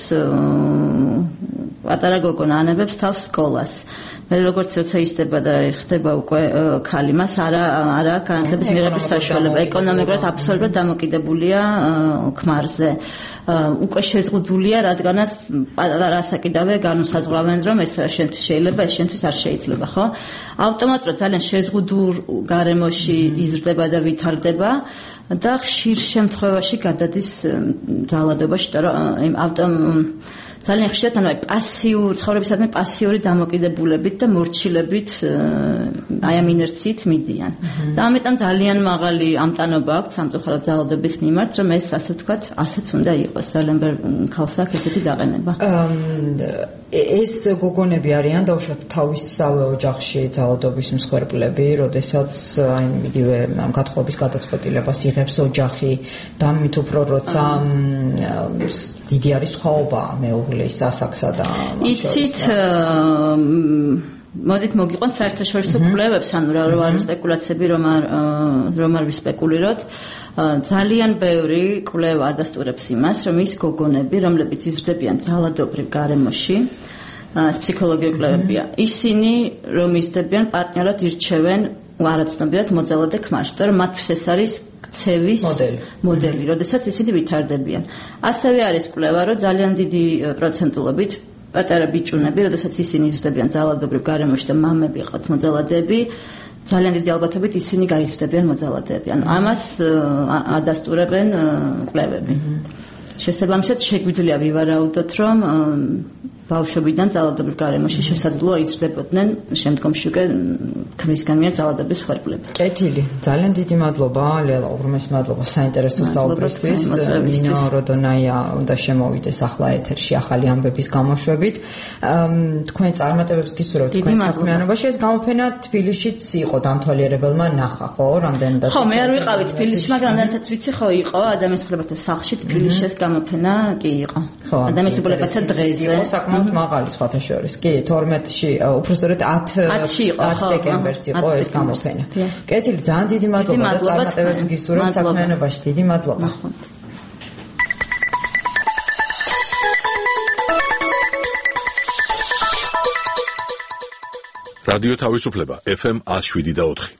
პატარა გოგონა ანებებს თავს სკოლას მე როგორც როცა ისდება და ხდება უკვე ქალი მას არა არა განათლების მიღების საშუალება ეკონომიკურად აბსოლუტურად დამოკიდებულია ქმარზე უკვე შეზღუდულია რადგანაც პატარა ასაკიდანვე განუსაზღვრავენ რომ ეს შენთვის შეიძლება ეს შენთვის არ შეიძლება ხო ავტომატურად ძალიან შეზღუდულ გარემოში იზრდება და ვითარდება და ხშირ შემთხვევაში გადადის ძალადობაში და იმ ავტომ ძალიან ხშირად ანუ პასიურ ცხოვრებისადმი პასიური დამოკიდებულებით და მორჩილებით აი ამ ინერციით მიდიან. და ამიტომ ძალიან მაღალი ამტანობა აქვს სამწუხაროდ ძალადობის მიმართ, რომ ეს ასე ვთქვათ, ასეც უნდა იყოს. ძალიან ბევრ ქალს აქვს ესეთი დაყენება. ეს გოგონები არიან დაუშვათ თავისსავე ოჯახში ძალადობის მსხვერპლები, როდესაც აი იგივე ამ გათხოვების გადაწყვეტილებას იღებს ოჯახი და მით უფრო როცა დიდი არის სხვაობა მეუღლის ასაკსა და იცით მოდით მოგიყვანთ საერთაშორისო კვლევებს ანუ რა რო არის სპეკულაციები რომ არ რომ არ ვისპეკულიროთ ძალიან ბევრი კვლევა ადასტურებს იმას რომ ის გოგონები რომლებიც იზრდებიან ძალადობრივ გარემოში ფსიქოლოგიური კვლევებია ისინი რომ იზრდებიან პარტნიორად ირჩევენ არაცნობიერად მოძალადე ქმარს და რომ მათთვის ეს არის ქცევის მოდელი როდესაც ისინი ვითარდებიან ასევე არის კვლევა რომ ძალიან დიდი პროცენტულობით პატარა ბიჭუნები, როდესაც ისინი იზრდებიან ძალადობრივ გარემოში და მამები ყავთ მოძალადეები, ძალიან დიდი ალბათობით ისინი გაიზრდებიან მოძალადეები. ანუ ამას ადასტურებენ კვლევები. შესაბამისად შეგვიძლია ვივარაუდოთ, რომ ბავშვობიდან ძალადობრივ გარემოში შესაძლოა იზრდებოდნენ შემდგომში უკვე ქმრისგან მიერ ძალადობის მსხვერპლები. კეთილი, ძალიან დიდი მადლობა, ლელა, უღრმესი მადლობა საინტერესო საუბრისთვის. მინო როდონაია უნდა შემოვიდეს ახლა ეთერში ახალი ამბების გამოშვებით. თქვენ წარმატებებს გისურვებთ თქვენ საქმიანობაში. ეს გამოფენა თბილისშიც იყო დამთვალიერებელმა ნახა, ხო? რამდენადაც ხო, მე არ ვიყავი თბილისში, მაგრამ რამდენადაც ვიცი, ხო, იყო ადამიანის უფლებათა სახლში თბილისში ეს გამოფენა კი იყო. ადამიანის უფლებათა დღეზე. მაღალი სხვათა შორის. კი, თორმეტში, უბრალოდ ათში ათ დეკემბერს იყო ეს გამოფენა. კეთილი, ძალიან დიდი მადლობა და წარმატებებს გისურვებთ საქმიანობაში. დიდი მადლობა. რადიო თავისუფლება ეფ ემ one oh seven და four.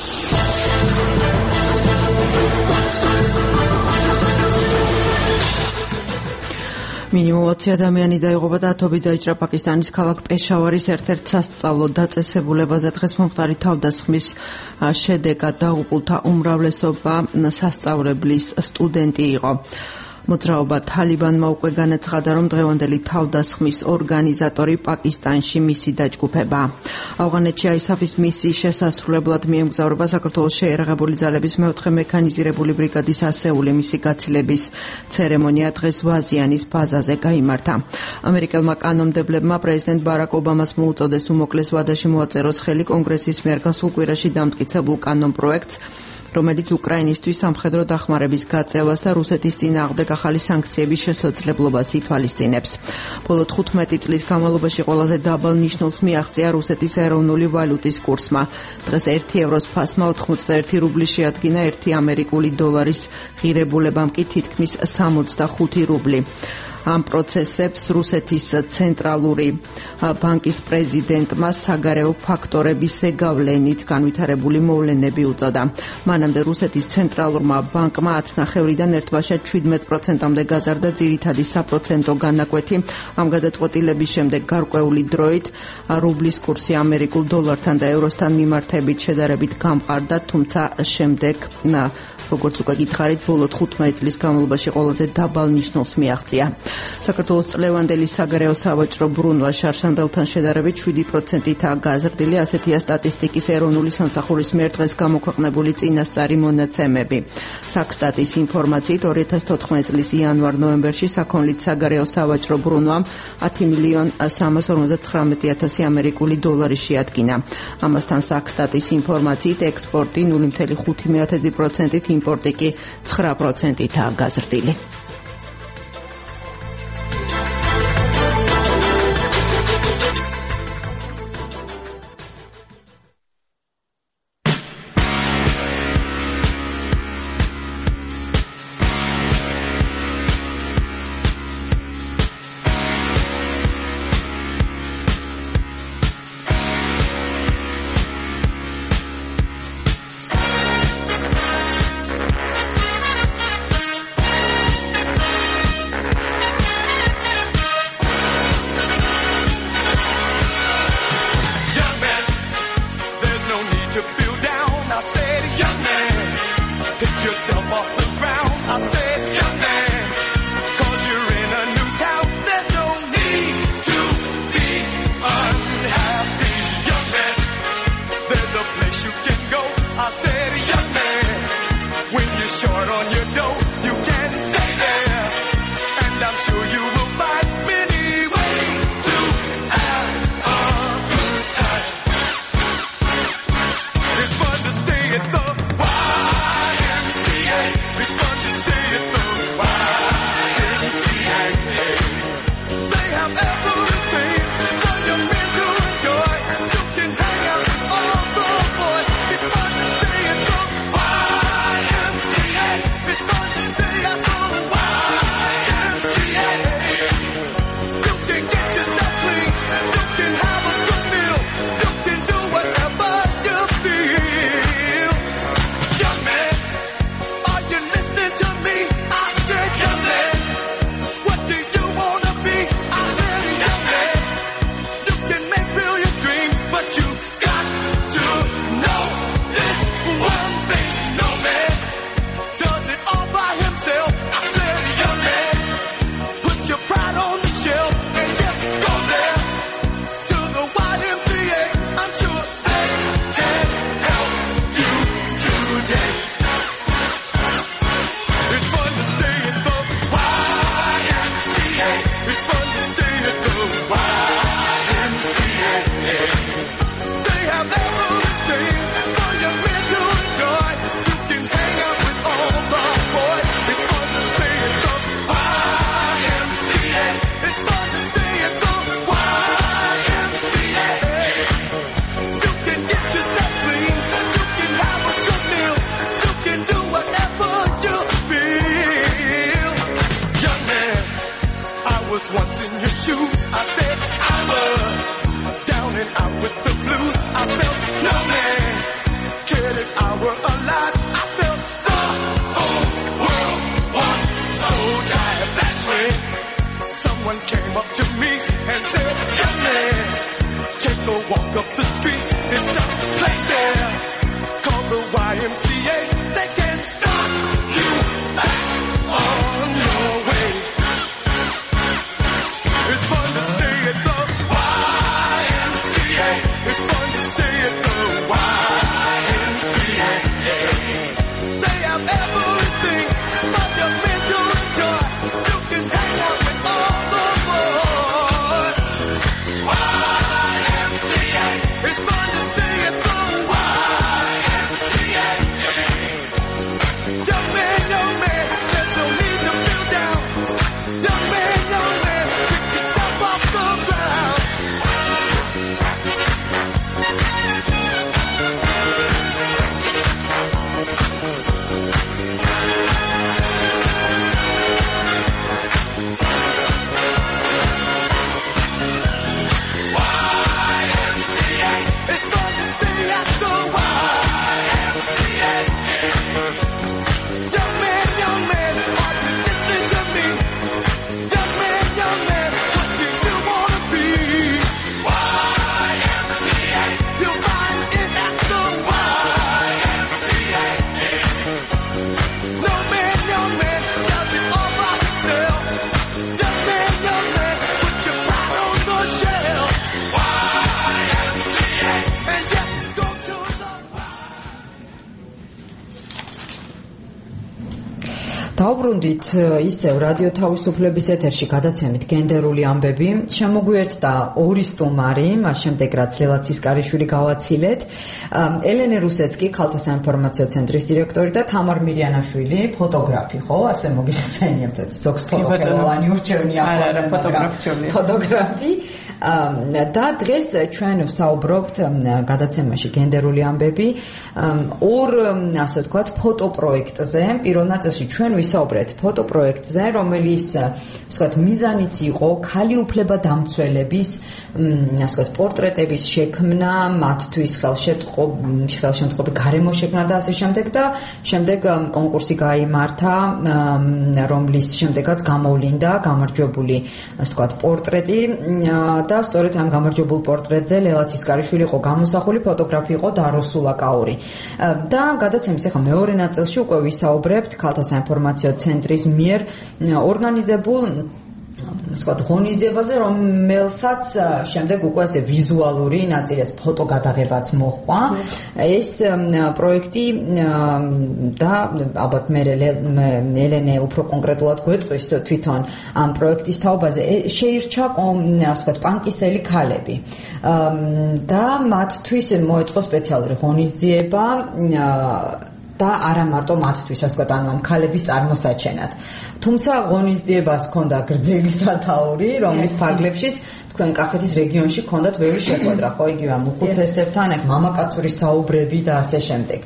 მინიმუმ ოცი ადამიანი დაიღუპა და ათობით დაიჭრა პაკისტანის ქალაქ პეშავარის ერთ-ერთ სასწავლო დაწესებულებაზე დღეს მომხდარი თავდასხმის შედეგად დაღუპულთა უმრავლესობა სასწავლებლის სტუდენტი იყო. მოძრაობა თალიბანმა უკვე განაცხადა, რომ დღევანდელი თავდასხმის ორგანიზატორი პაკისტანში მისი დაჯგუფებაა. ავღანეთში აისაფის მისიის შესასრულებლად მიემგზავრება საქართველოს შეიარაღებული ძალების მეოთხე მექანიზირებული ბრიგადის ასეული მისი გაცილების ცერემონია დღეს ვაზიანის ბაზაზე გაიმართა. ამერიკელმა კანონმდებლებმა პრეზიდენტ ბარაკ ობამას მოუწოდეს უმოკლეს ვადაში მოაწეროს ხელი კონგრესის მიერ გასულ კვირაში დამტკიცებულ კანონპროექტს, რომელიც უკრაინისთვის სამხედრო დახმარების გაწევას და რუსეთის წინააღმდეგ ახალი სანქციების შესაძლებლობას ითვალისწინებს. ბოლო თხუთმეტი წლის განმავლობაში ყველაზე დაბალ ნიშნულს მიაღწია რუსეთის ეროვნული ვალუტის კურსმა. დღეს ერთი ევროს ფასმა ოთხმოცდაერთი რუბლი შეადგინა ერთი ამერიკული დოლარის ღირებულებამ კი თითქმის სამოცდახუთი რუბლი. ამ პროცესებს რუსეთის ცენტრალური ბანკის პრეზიდენტმა საგარეო ფაქტორების ზეგავლენით განვითარებული მოვლენები უწოდა. მანამდე რუსეთის ცენტრალურმა ბანკმა ათნახევრიდან ერთბაშად შვიდმეტ პროცენტამდე გაზარდა ძირითადი საპროცენტო განაკვეთი. ამ გადაწყვეტილების შემდეგ გარკვეული დროით რუბლის კურსი ამერიკულ დოლართან და ევროსთან მიმართებით შედარებით გამყარდა, თუმცა შემდეგ როგორც უკვე გითხარით, ბოლო თხუთმეტი წლის განმავლობაში ყველაზე დაბალ ნიშნულს მიაღწია. საქართველოს წლევანდელი საგარეო სავაჭრო ბრუნვა შარშანდელთან შედარებით შვიდი პროცენტითაა გაზრდილი, ასეთია სტატისტიკის ეროვნული სამსახურის მიერ დღეს გამოქვეყნებული წინასწარი მონაცემები. საქსტატის ინფორმაციით ორი ათას თოთხმეტი წლის იანვარ-ნოემბერში საქონლით საგარეო სავაჭრო ბრუნვამ ათი მილიონ სამას ორმოცდათხრამეტი ათასი ამერიკული დოლარი შეადგინა. ამასთან საქსტატის ინფორმაციით ექსპორტი ნული მცდარი ხუთი პროცენტით, იმპორტი კი ცხრა პროცენტითაა გაზრდილი. It's fun to stay at the Y დაბრუნდით ისევ რადიო თავისუფლების ეთერში გადაცემით გენდერული ამბები. შემოგვიერთდა ორი სტუმარი, მას შემდეგ რაც ლელა ცისკარიშვილი გავაცილეთ, ელენე რუსეცკი, ქალთა საინფორმაციო ცენტრის დირექტორი და თამარ მირიანაშვილი, ფოტოგრაფი, ხო? ასე მოგიხსენიებთ, ზოგს ფოტოგრაფი ურჩევნი ახლა ფოტოგრაფი. ფოტოგრაფი. და დღეს ჩვენ ვსაუბრობთ გადაცემაში გენდერული ამბები ორ, ასე ვთქვათ, ფოტოპროექტზე. პირველ ნაწილში ჩვენ ვისაუბრეთ ფოტოპროექტზე, რომელიც, ასე ვთქვათ, მიზანიც იყო ქალი უფლება დამცველების, ასე ვთქვათ, პორტრეტების შექმნა, მათთვის ხელშემწყობი გარემო შექმნა და ასე შემდეგ და შემდეგ კონკურსი გაიმართა, რომლის შემდეგაც გამოვლინდა გამარჯვებული, ასე ვთქვათ, პორტრეტი და სწორედ ამ გამარჯვებულ პორტრეტზე ლელა ცისკარიშვილი იყო გამოსახული, ფოტოგრაფი იყო დაროსულა კაური. და გადაცემის ახლა მეორე ნაწილში უკვე ვისაუბრებთ ქალთა საინფორმაციო ცენტრის მიერ ორგანიზებულ ვთქვათ, ღონისძიებაზე, რომელსაც შემდეგ უკვე ასე ვიზუალური ნაწილი, ეს ფოტოგადაღებაც მოჰყვა. ეს პროექტი და ალბათ მე ელენე უფრო კონკრეტულად გვეტყვის თვითონ ამ პროექტის თაობაზე შეირჩა, ასე ვთქვათ, პანკისელი ქალები. და მათთვის მოეწყო სპეციალური ღონისძიება და არა მარტო მათთვის, ასე ვთქვათ, ანუ ამ ქალების წარმოსაჩენად. თუმცა ღონისძიებას ჰქონდა გრძელი სათაური, რომლის ფარგლებშიც თქვენ კახეთის რეგიონში ჰქონდათ ბევრი შეხვედრა, ხო, იგივე ამ უხუცესებთან, აქ მამაკაცური საუბრები და ასე შემდეგ.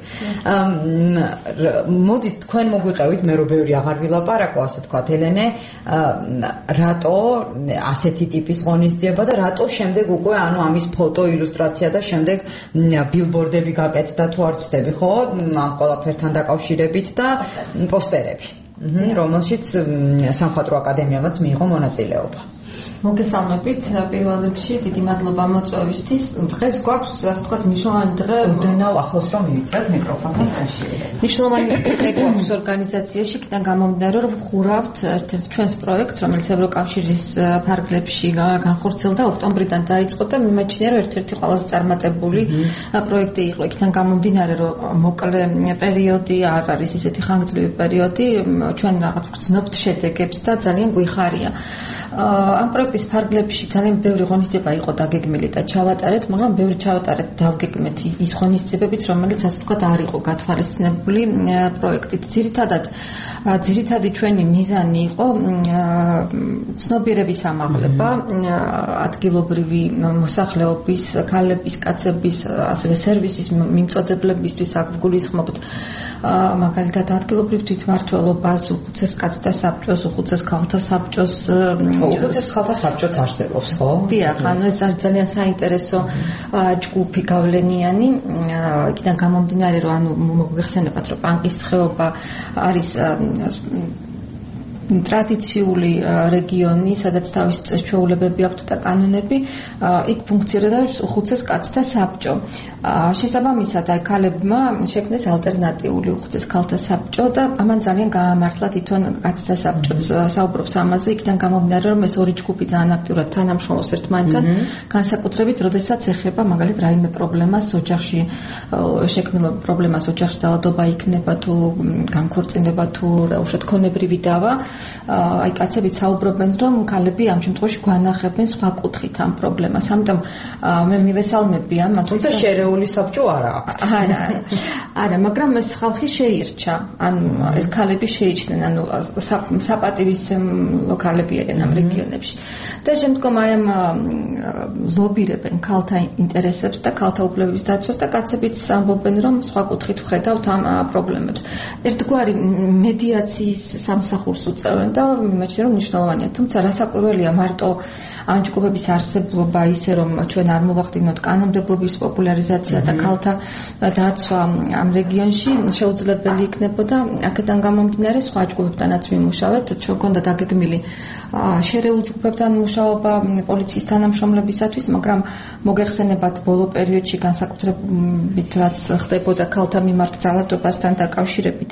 მოდით თქვენ მოგვიყევით, მე რო ბევრი აღარ ვილაპარაკო, ასე ვთქვათ, ელენე, რატო ასეთი ტიპის ღონისძიება და რატო შემდეგ უკვე, ანუ ამის ფოტო ილუსტრაცია და შემდეგ ბილბორდები გაკეთდა თუ არ ვცდები, ხო, ამ ყველაფერთან დაკავშირებით და პოსტერები, რომელშიც სამხატვრო აკადემიამაც მიიღო მონაწილეობა. მოგესალმებით, პირველ რიგში დიდი მადლობა მოწვევისთვის. დღეს გვაქვს, ასე ვთქვათ, მნიშვნელოვანი დღე. ოდენავ ახლოს რომ მივიწევთ მიკროფონთან ხშირად. მნიშვნელოვანი დღე გვაქვს ორგანიზაციაში, კიდან გამომდინარე, რომ ვხურავთ ერთ-ერთ ჩვენს პროექტს, რომელიც ევროკავშირის ფარგლებში განხორციელდა ოქტომბრიდან დაიწყო და მიმაჩნია, რომ ერთ-ერთი ყველაზე წარმატებული პროექტი იყო. იქიდან გამომდინარე, რომ მოკლე პერიოდი არ არის ისეთი ხანგრძლივი პერიოდი, ჩვენ რაღაც ვგრძნობთ შედეგებს და ძალიან გვიხარია. ამ პროექტის ფარგლებში ძალიან ბევრი ღონისძიება იყო დაგეგმილი და ჩავატარეთ, მაგრამ ბევრი ჩავატარეთ დავგეგმეთ ის ღონისძიებებიც, რომელიც ასე ვთქვათ არ იყო გათვალისწინებული პროექტით. ძირითადად ძირითადი ჩვენი მიზანი იყო ცნობიერების ამაღლება, ადგილობრივი მოსახლეობის, ქალების, კაცების, ასევე სერვისის მიმწოდებლებისთვის აქ ვგულისხმობთ მაგალითად ადგილობრივ თვითმმართველობას, უხუცეს კაცთა საბჭოს, უხუცეს ქალთა საბჭოს, უხუცეს ქალთა საბჭოც არსებობს, ხო? დიახ, ანუ ეს არის ძალიან საინტერესო ჯგუფი გავლენიანი. იქიდან გამომდინარე, რომ ანუ მოგეხსენებათ, რომ პანკის ხეობა არის ტრადიციული რეგიონი, სადაც თავისი წესჩვეულებები აქვთ და კანონები, იქ ფუნქციონირებს უხუცეს კაცთა საბჭო. შესაბამისად, აი ქალებმა შექმნეს ალტერნატიული უხუცეს ქალთა საბჭო და ამან ძალიან გაამართლა თვითონ კაცთა საბჭოც. საუბრობს ამაზე, იქიდან გამომდინარე, რომ ეს ორი ჯგუფი ძალიან აქტიურად თანამშრომლობს ერთმანეთთან, განსაკუთრებით, როდესაც ეხება მაგალითად რაიმე პრობლემას ოჯახში, შექმნილ პრობლემას ოჯახში დაავადობა იქნება თუ განქორწინება თუ უშუალოდ ქონებრივი დავა. აი კაცებიც საუბრობენ, რომ ქალები ამ შემთხვევაში გვანახებენ სხვა კუთხით ამ პრობლემას. ამიტომ მე მივესალმები ამას. თუმცა შერეული საბჭო არა აქვს. არა, არა, მაგრამ ეს ხალხი შეირჩა. ანუ ეს ქალები შეიჩნენ, ანუ საპატივისცემლო ქალები არიან ამ რეგიონებში. და შემდგომ აი ამ ლობირებენ ქალთა ინტერესებს და ქალთა უფლებების დაცვას და კაცებიც ამბობენ, რომ სხვა კუთხით ვხედავთ ამ პრობლემებს. ერთგვარი მედიაციის სამსახურს უწევენ და მიმაჩნია, რომ მნიშვნელოვანია. თუმცა რასაკვირველია, მარტო ამ ჯგუფების არსებობა ისე, რომ ჩვენ არ მოვახდინოთ კანონმდებლობის პოპულარიზაცია და ქალთა დაცვა ამ რეგიონში შეუძლებელი იქნებოდა. აქედან გამომდინარე, სხვა ჯგუფებთანაც ვიმუშავეთ. ჩვენ გვქონდა დაგეგმილი შერეულ ჯგუფებთან მუშაობა პოლიციის თანამშრომლებისათვის, მაგრამ მოგეხსენებათ ბოლო პერიოდში განსაკუთრებით რაც ხდებოდა ქალთა მიმართ ძალადობასთან დაკავშირებით,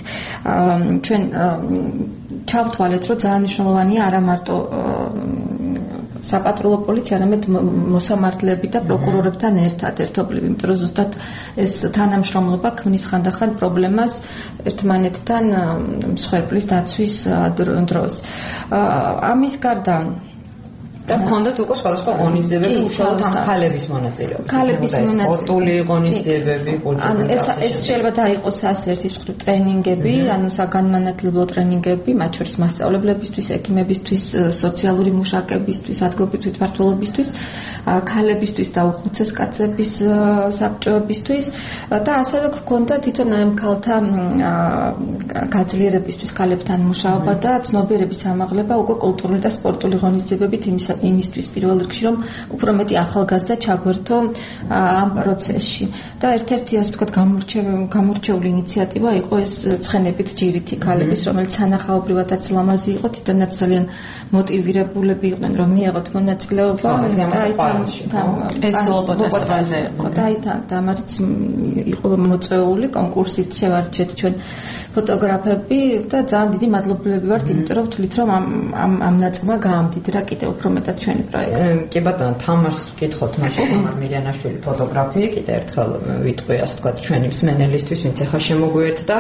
ჩვენ ჩავთვალეთ, რომ ძალიან მნიშვნელოვანია არა მარტო საპატრულო პოლიცია, არამედ მოსამართლეები და პროკურორებთან ერთად ერთობლივ, იმიტომ რომ ზუსტად ეს თანამშრომლობა ქმნის ხანდახან პრობლემას ერთმანეთთან მსხვერპლის დაცვის დროს. ამის გარდა და ხონდათ უკვე სხვადასხვა ღონისძიებები უშუალოდ ამ ქალების მონაწილეობით. ქალების მონაწილეობით. სპორტული ღონისძიებები, კულტურული. ანუ ეს ეს შეიძლება დაიყოს ასეთი მხრივ ტრენინგები, ანუ საგანმანათლებლო ტრენინგები, მათ შორის მასწავლებლებისთვის, ექიმებისთვის, სოციალური მუშაკებისთვის, ადგილობრივი თვითმმართველობისთვის, ქალებისთვის და უხუცეს კაცების საბჭოებისთვის და ასევე გქონდა თვითონ ამ ქალთა გაძლიერებისთვის, ქალებთან მუშაობა და ცნობიერების ამაღლება უკვე კულტურული და სპორტული ღონისძიებებით იმის იმისთვის პირველ რიგში რომ უფრო მეტი ახალგაზრდა ჩაგვერთო ამ პროცესში და ერთ-ერთი ასე ვთქვათ გამორჩეული ინიციატივა იყო ეს ცხენებით ჯირითი ქალების რომელიც სანახაობრივადაც ლამაზი იყო თვითონაც ძალიან მოტივირებულები იყვნენ რომ მიიღოთ მონაწილეობა და ეს ლოპოტას ტბაზე იყო და დამარიც იყო მოწვეული კონკურსით შევარჩეთ ჩვენ ფოტოგრაფები და ძალიან დიდი მადლობელები ვართ იმიტომ რომ ვთვლით რომ ამ ამ ნაწილმა გაამდიდრა კიდევ უფრო მეტად ჩვენი პროექტი. კი ბატონო, თამარს ვკითხოთ მაშინ თამარ მირიანაშვილი ფოტოგრაფი, კიდევ ერთხელ ვიტყვი ასე ვთქვათ ჩვენი მსმენელისთვის, ვინც ახლა შემოგვიერთდა.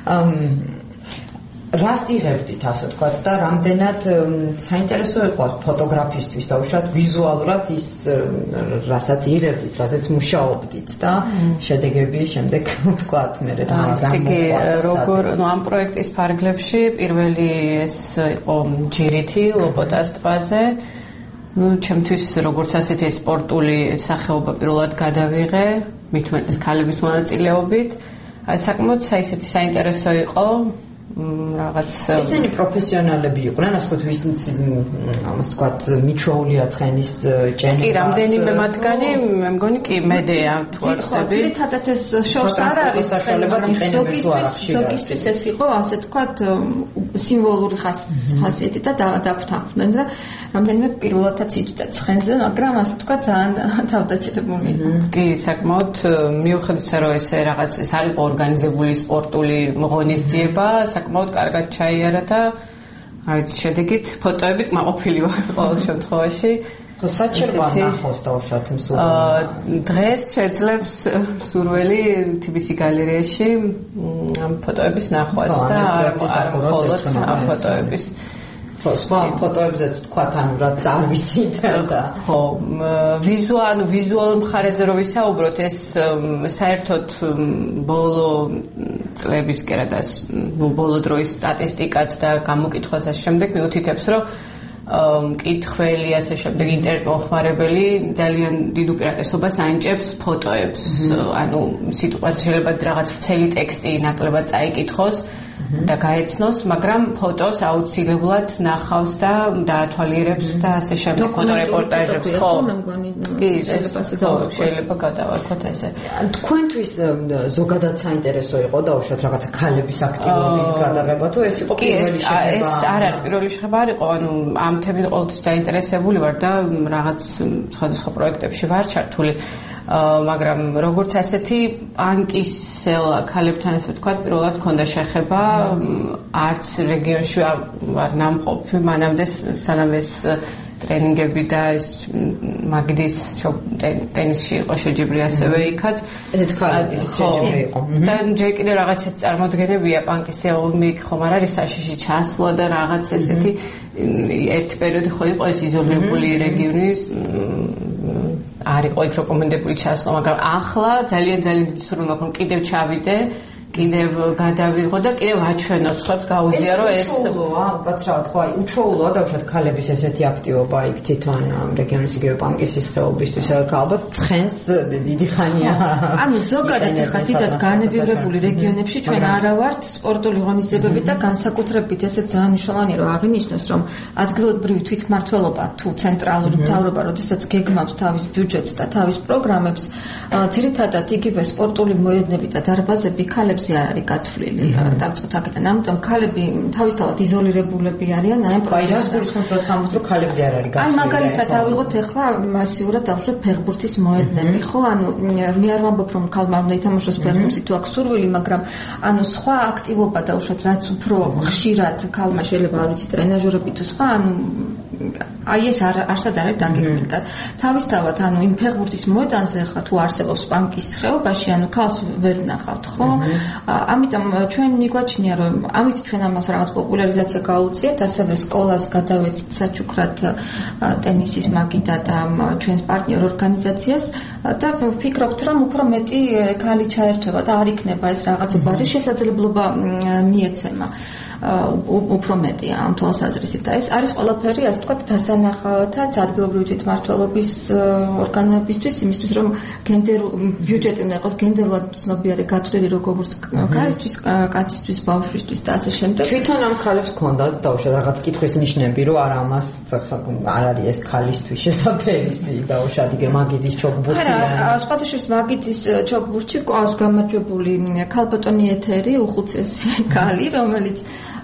რას იღებდით ასე ვთქვათ და რამდენად საინტერესო იყო ფოტოგრაფისტვის და უშუალოდ ვიზუალურად ის რასაც იღებდით, რასაც მუშაობდით და შედეგები შემდეგ ვთქვათ მე რა ისე როგორ ნუ ამ პროექტის ფარგლებში პირველი ეს იყო ჯირითი ლოპოტას ტბაზე. ნუ ჩემთვის როგორც ასეთი სპორტული სახეობა პირველად გადავიღე, მით უმეტეს ქალების მონაწილეობით. საკმაოდ საინტერესო საინტერესო იყო რაღაც ესენი პროფესიონალები იყვნენ, ასე ვთქვათ, ვის ამას ვთქვათ, მიჩვეულია ცხენის ჭენება. კი, რამდენიმე მათგანი, მე მგონი კი მედეა თუ არ ვწდები. ძირითადად ეს შორს არ არის ზოგისთვის, ზოგისთვის ეს იყო, ასე ვთქვათ, სიმბოლური ხასიათი და დაგვთანხმდნენ და რამდენიმე პირველადაც იბჭდა ცხენზე, მაგრამ ასე ვთქვათ, ძალიან თავდაჭერებული. კი, საკმაოდ მიუხედავად რომ ეს რაღაც ეს არის ორგანიზებული სპორტული ღონისძიება, საკმაოდ კარგად ჩაიარა და აი შედეგით ფოტოები კმაყოფილი ვარ ყოველ შემთხვევაში. ხო, საჭიროა ნახოს დაუშვათ მსურველი. დღეს შეძლებს მსურველი თბილისის გალერეაში ამ ფოტოების ნახვას და მხოლოდ ამ ფოტოების ხო, სხვა ფოტოებზე თქვათ, ანუ რაც არ ვიცით და ხო, ვიზუალ, ვიზუალურ მხარეზე რო ვისაუბროთ, ეს საერთოდ ბოლო წლების კერადას, ნუ ბოლო დროის სტატისტიკაც და გამოკითხვას ამ შემდეგ მიუთითებს, რომ მკითხველი ასე შემდეგ ინტერნეტ მოხმარებელი ძალიან დიდ უპირატესობას ანიჭებს ფოტოებს, ანუ სიტუაცია შეიძლება რაღაც ვრცელი ტექსტი ნაკლებად წაიკითხოს და გაეცნოს, მაგრამ ფოტოს აუცილებლად ნახავს და დაათვალიერებს და ასე შემდეგ ფოტორეპორტაჟებს ხო. კი, შეიძლება გადავარქვათ ესე. თქვენთვის ზოგადად საინტერესო იყო და უშუალოდ რაღაცა ქალების აქტივობის გადაღება თუ ეს იყო პირველი შეხება? ეს არ არის პირველი შეხება, არ იყო, ანუ ამ თემით ყოველთვის დაინტერესებული ვარ და რაღაც სხვადასხვა პროექტებში ვარ ჩართული. მაგრამ როგორც ასეთი პანკისელ ქალებთან ასე ვთქვათ, პირველად მქონდა შეხება, არც რეგიონში არ ნამყოფი, მანამდე სანამ ეს ტრენინგები და ეს მაგდის ტენისში იყო შეჯიბრი ასევე იქაც. ესეც ქალების შეჯიბრი იყო. და ჯერ კიდევ რაღაც წარმოდგენებია პანკისელმი ხომ არ არის საშიში ჩასვლა და რაღაც ესეთი ერთი პერიოდი ხო იყო ეს იზოლირებული რეგიონი არ იყო იქ რეკომენდებული ჩასვლა, მაგრამ ახლა ძალიან ძალიან დიდი სურვილი მაქვს რომ კიდევ ჩავიდე, კიდევ გადავიღო და კიდევ ვაჩვენო სხვებს გაუზიარო ეს უჩვეულოა, უკაცრავად ხო, აი უჩვეულოა და უშუალოდ ქალების ესეთი აქტივობა იქ თვითონ ამ რეგიონის იგივე პანკისის ხეობისთვის ალბათ ცხენს დიდი ხანია. ანუ ზოგადად ახლა დიდად განადგურებული რეგიონებში ჩვენ არა ვართ სპორტული ღონისძიებებით და განსაკუთრებით ესე ძალიან მნიშვნელოვანია რომ აღინიშნოს რომ ადგილობრივი თვითმმართველობა თუ ცენტრალური მთავრობა როდესაც გეგმავს თავის ბიუჯეტს და თავის პროგრამებს, ძირითადად იგივე სპორტული მოედნები და დარბაზები ქალებს პროცესებზე არ არის გათვლილი დავწყოთ აქედან. ამიტომ ქალები თავისთავად იზოლირებულები არიან აი ამ პროცესში. გულისხმობთ რომ ამბობთ რომ ქალებზე არ არის გათვლილი. აი მაგალითად ავიღოთ ახლა მასიურად დავუშვათ ფეხბურთის მოედნები, ხო? ანუ მე არ ვამბობ რომ ქალმა უნდა ითამაშოს ფეხბურთი თუ აქვს სურვილი, მაგრამ ანუ სხვა აქტივობა დავუშვათ რაც უფრო ხშირად ქალმა შეიძლება არ ვიცი ტრენაჟერები თუ სხვა, ანუ აი ეს არ არსად არის დაგეგმილი და თავისთავად ანუ იმ ფეხბურთის მოედანზე ხა თუ არსებობს პანკის ხეობაში ანუ ქალს ვერ ნახავთ ხო ამიტომ ჩვენ მიგვაჩნია რომ ამით ჩვენ ამას რაღაც პოპულარიზაცია გაუწიეთ ასევე სკოლას გადავეცით საჩუქრად ტენისის მაგიდა და ჩვენს პარტნიორ ორგანიზაციას და ვფიქრობთ რომ უფრო მეტი ქალი ჩაერთვება და არ იქნება ეს რაღაცა არის შესაძლებლობა მიეცემა უფრო მეტია ამ თვალსაზრისით და ეს არის ყველაფერი ასე ვთქვათ დასანახავად ადგილობრივი თვითმმართველობის ორგანოებისთვის იმისთვის რომ გენდერ ბიუჯეტი უნდა იყოს გენდერულად ცნობიერი გათვლილი როგორც ქალისთვის, კაცისთვის, ბავშვისთვის და ასე შემდეგ. თვითონ ამ ქალებს ჰქონდათ დაუშვათ რაღაც კითხვის ნიშნები რომ არა ამას არ არის ეს ქალისთვის შესაძლებელი დაუშვათ იგე მაგიდის ჩოგბურთი არა სხვადასხვა მაგიდის ჩოგბურთი ყავს გამარჯვებული ქალბატონი ეთერი უხუცესი ქალი რომელიც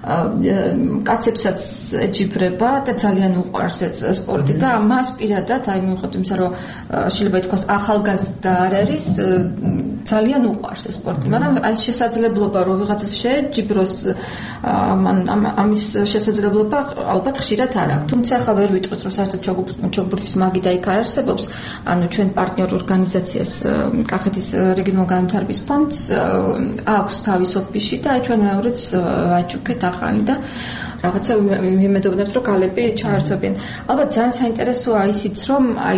კაცებსაც ეჯიბრება და ძალიან უყვარს ეს სპორტი და მას პირადად აი მიუხედავად იმისა რომ შეიძლება ითქვას ახალგაზრდა არ არის ძალიან უყვარს ეს სპორტი მაგრამ აი შესაძლებლობა რომ ვიღაცას შეეჯიბროს ამის შესაძლებლობა ალბათ ხშირად არ აქვს თუმცა ახლა ვერ ვიტყვით რომ საერთოდ ჩოგბურთის მაგიდა იქ არ არსებობს ანუ ჩვენ პარტნიორ ორგანიზაციას კახეთის რეგიონულ განვითარების ფონდს აქვს თავის ოფისში და აი ჩვენ მეორეც ვაჩუქეთ ახალი და რაღაცა ვიმედოვნებთ რომ ქალები ჩაერთვებიან. ალბათ ძალიან საინტერესოა ისიც რომ აი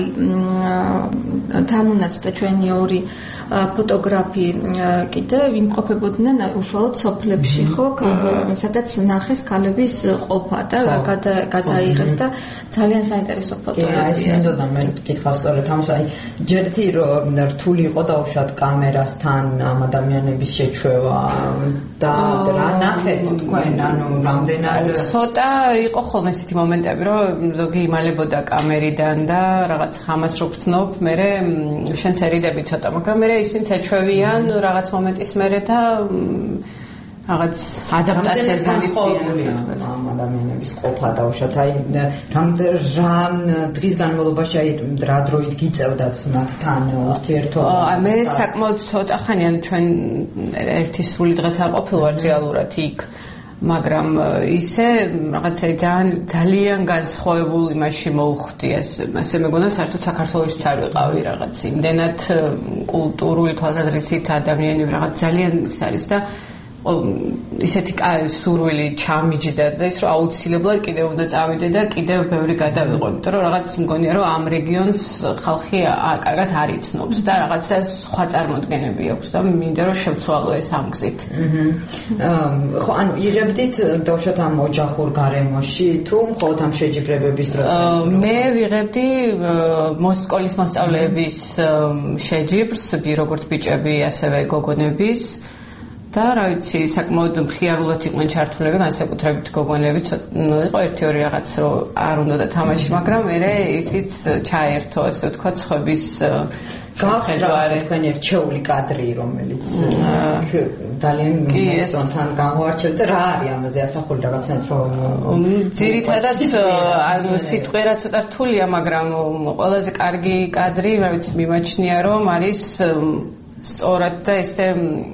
თანუნაც და ჩვენი ორი ფოტოგრაფი კიდევ იმყოფებოდნენ უშუალოდ სოფლებში ხო სადაც ნახეს ქალების ყოფა და გადაიღეს და ძალიან საინტერესო ფოტოები. აი ეს მენდოდა მე კითხავს სწორედ ამას აი ჯერტი რომ რთული იყო დაუშვათ კამერასთან ამ ადამიანების შეჩვევა და რა ნახეთ თქვენ ანუ რამდენად ცოტა იყო ხოლმე ესეთი მომენტები რომ ზოგი იმალებოდა კამერიდან და რაღაც ხამას რო გწნობ მე შენ წერიდები ცოტა მაგრამ მე ისინი ეჩვევიან რაღაც მომენტის მერე და რაღაც ადაპტაციას განიცდიან ამ ადამიანების ყოფა დაუშვათ აი რა დღის განმავლობაში აი რა დროით გიწევდათ მათთან ურთიერთობა მე საკმაოდ ცოტა ხანი ანუ ჩვენ ერთი სრული დღეც არ ყოფილვართ რეალურად იქ მაგრამ ისე რაღაცა ძალიან ძალიან განსხვავებულ იმაში მოვხვდი ეს ასე მეგონა საერთოდ საქართველოშიც არ ვიყავი რაღაც იმდენად კულტურული თვალსაზრისით ადამიანები რაღაც ძალიან ის არის და ისეთი სურვილი ჩამიჯდა და ის რომ აუცილებლად კიდევ უნდა წავიდე და კიდევ ბევრი გადავიყო იმიტომ რომ რაღაც მგონია რომ ამ რეგიონს ხალხი კარგად არ იცნობს და რაღაცა სხვა წარმოდგენები აქვს და მინდა რომ შევცვალო ეს ამ გზით. ხო ანუ იღებდით დავუშვათ ამ ოჯახურ გარემოში თუ მხოლოდ ამ შეჯიბრებების დროს მე ვიღებდი მოსკოლის მოსწავლეების შეჯიბრს როგორც ბიჭები ასევე გოგონების და რა ვიცი საკმაოდ მხიარულად იყვნენ ჩართულები განსაკუთრებით გოგონები იყო ერთი ორი რაღაც რომ არ უნდა და თამაში მაგრამ მე ისიც ჩაერთო ასე ვთქვათ სხვების გაახერხეთ თქვენი რჩეული კადრი რომელიც ძალიან მომწონთან გამოარჩევთ და რა არის ამაზე ასახული რაღაცნაირად რომ ძირითადად ანუ სიტყვა ცოტა რთულია მაგრამ ყველაზე კარგი კადრი რა ვიცი მიმაჩნია რომ არის სწორად და ესე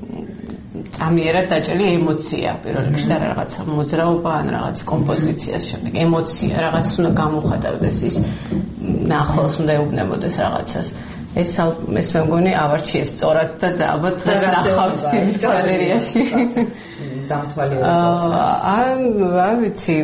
ამიერად დაჭრილი ემოცია პირველ რიგში და რაღაცა მოძრაობა ან რაღაც კომპოზიციას შემდეგ ემოცია რაღაც უნდა გამოხატავდეს ის ნახოს უნდა ეუბნებოდეს რაღაცას ეს ეს მე მგონი ავარჩიეს სწორად და ალბათ ნახავთ თემის გალერეაში დამთვალიერებას ან რა ვიცი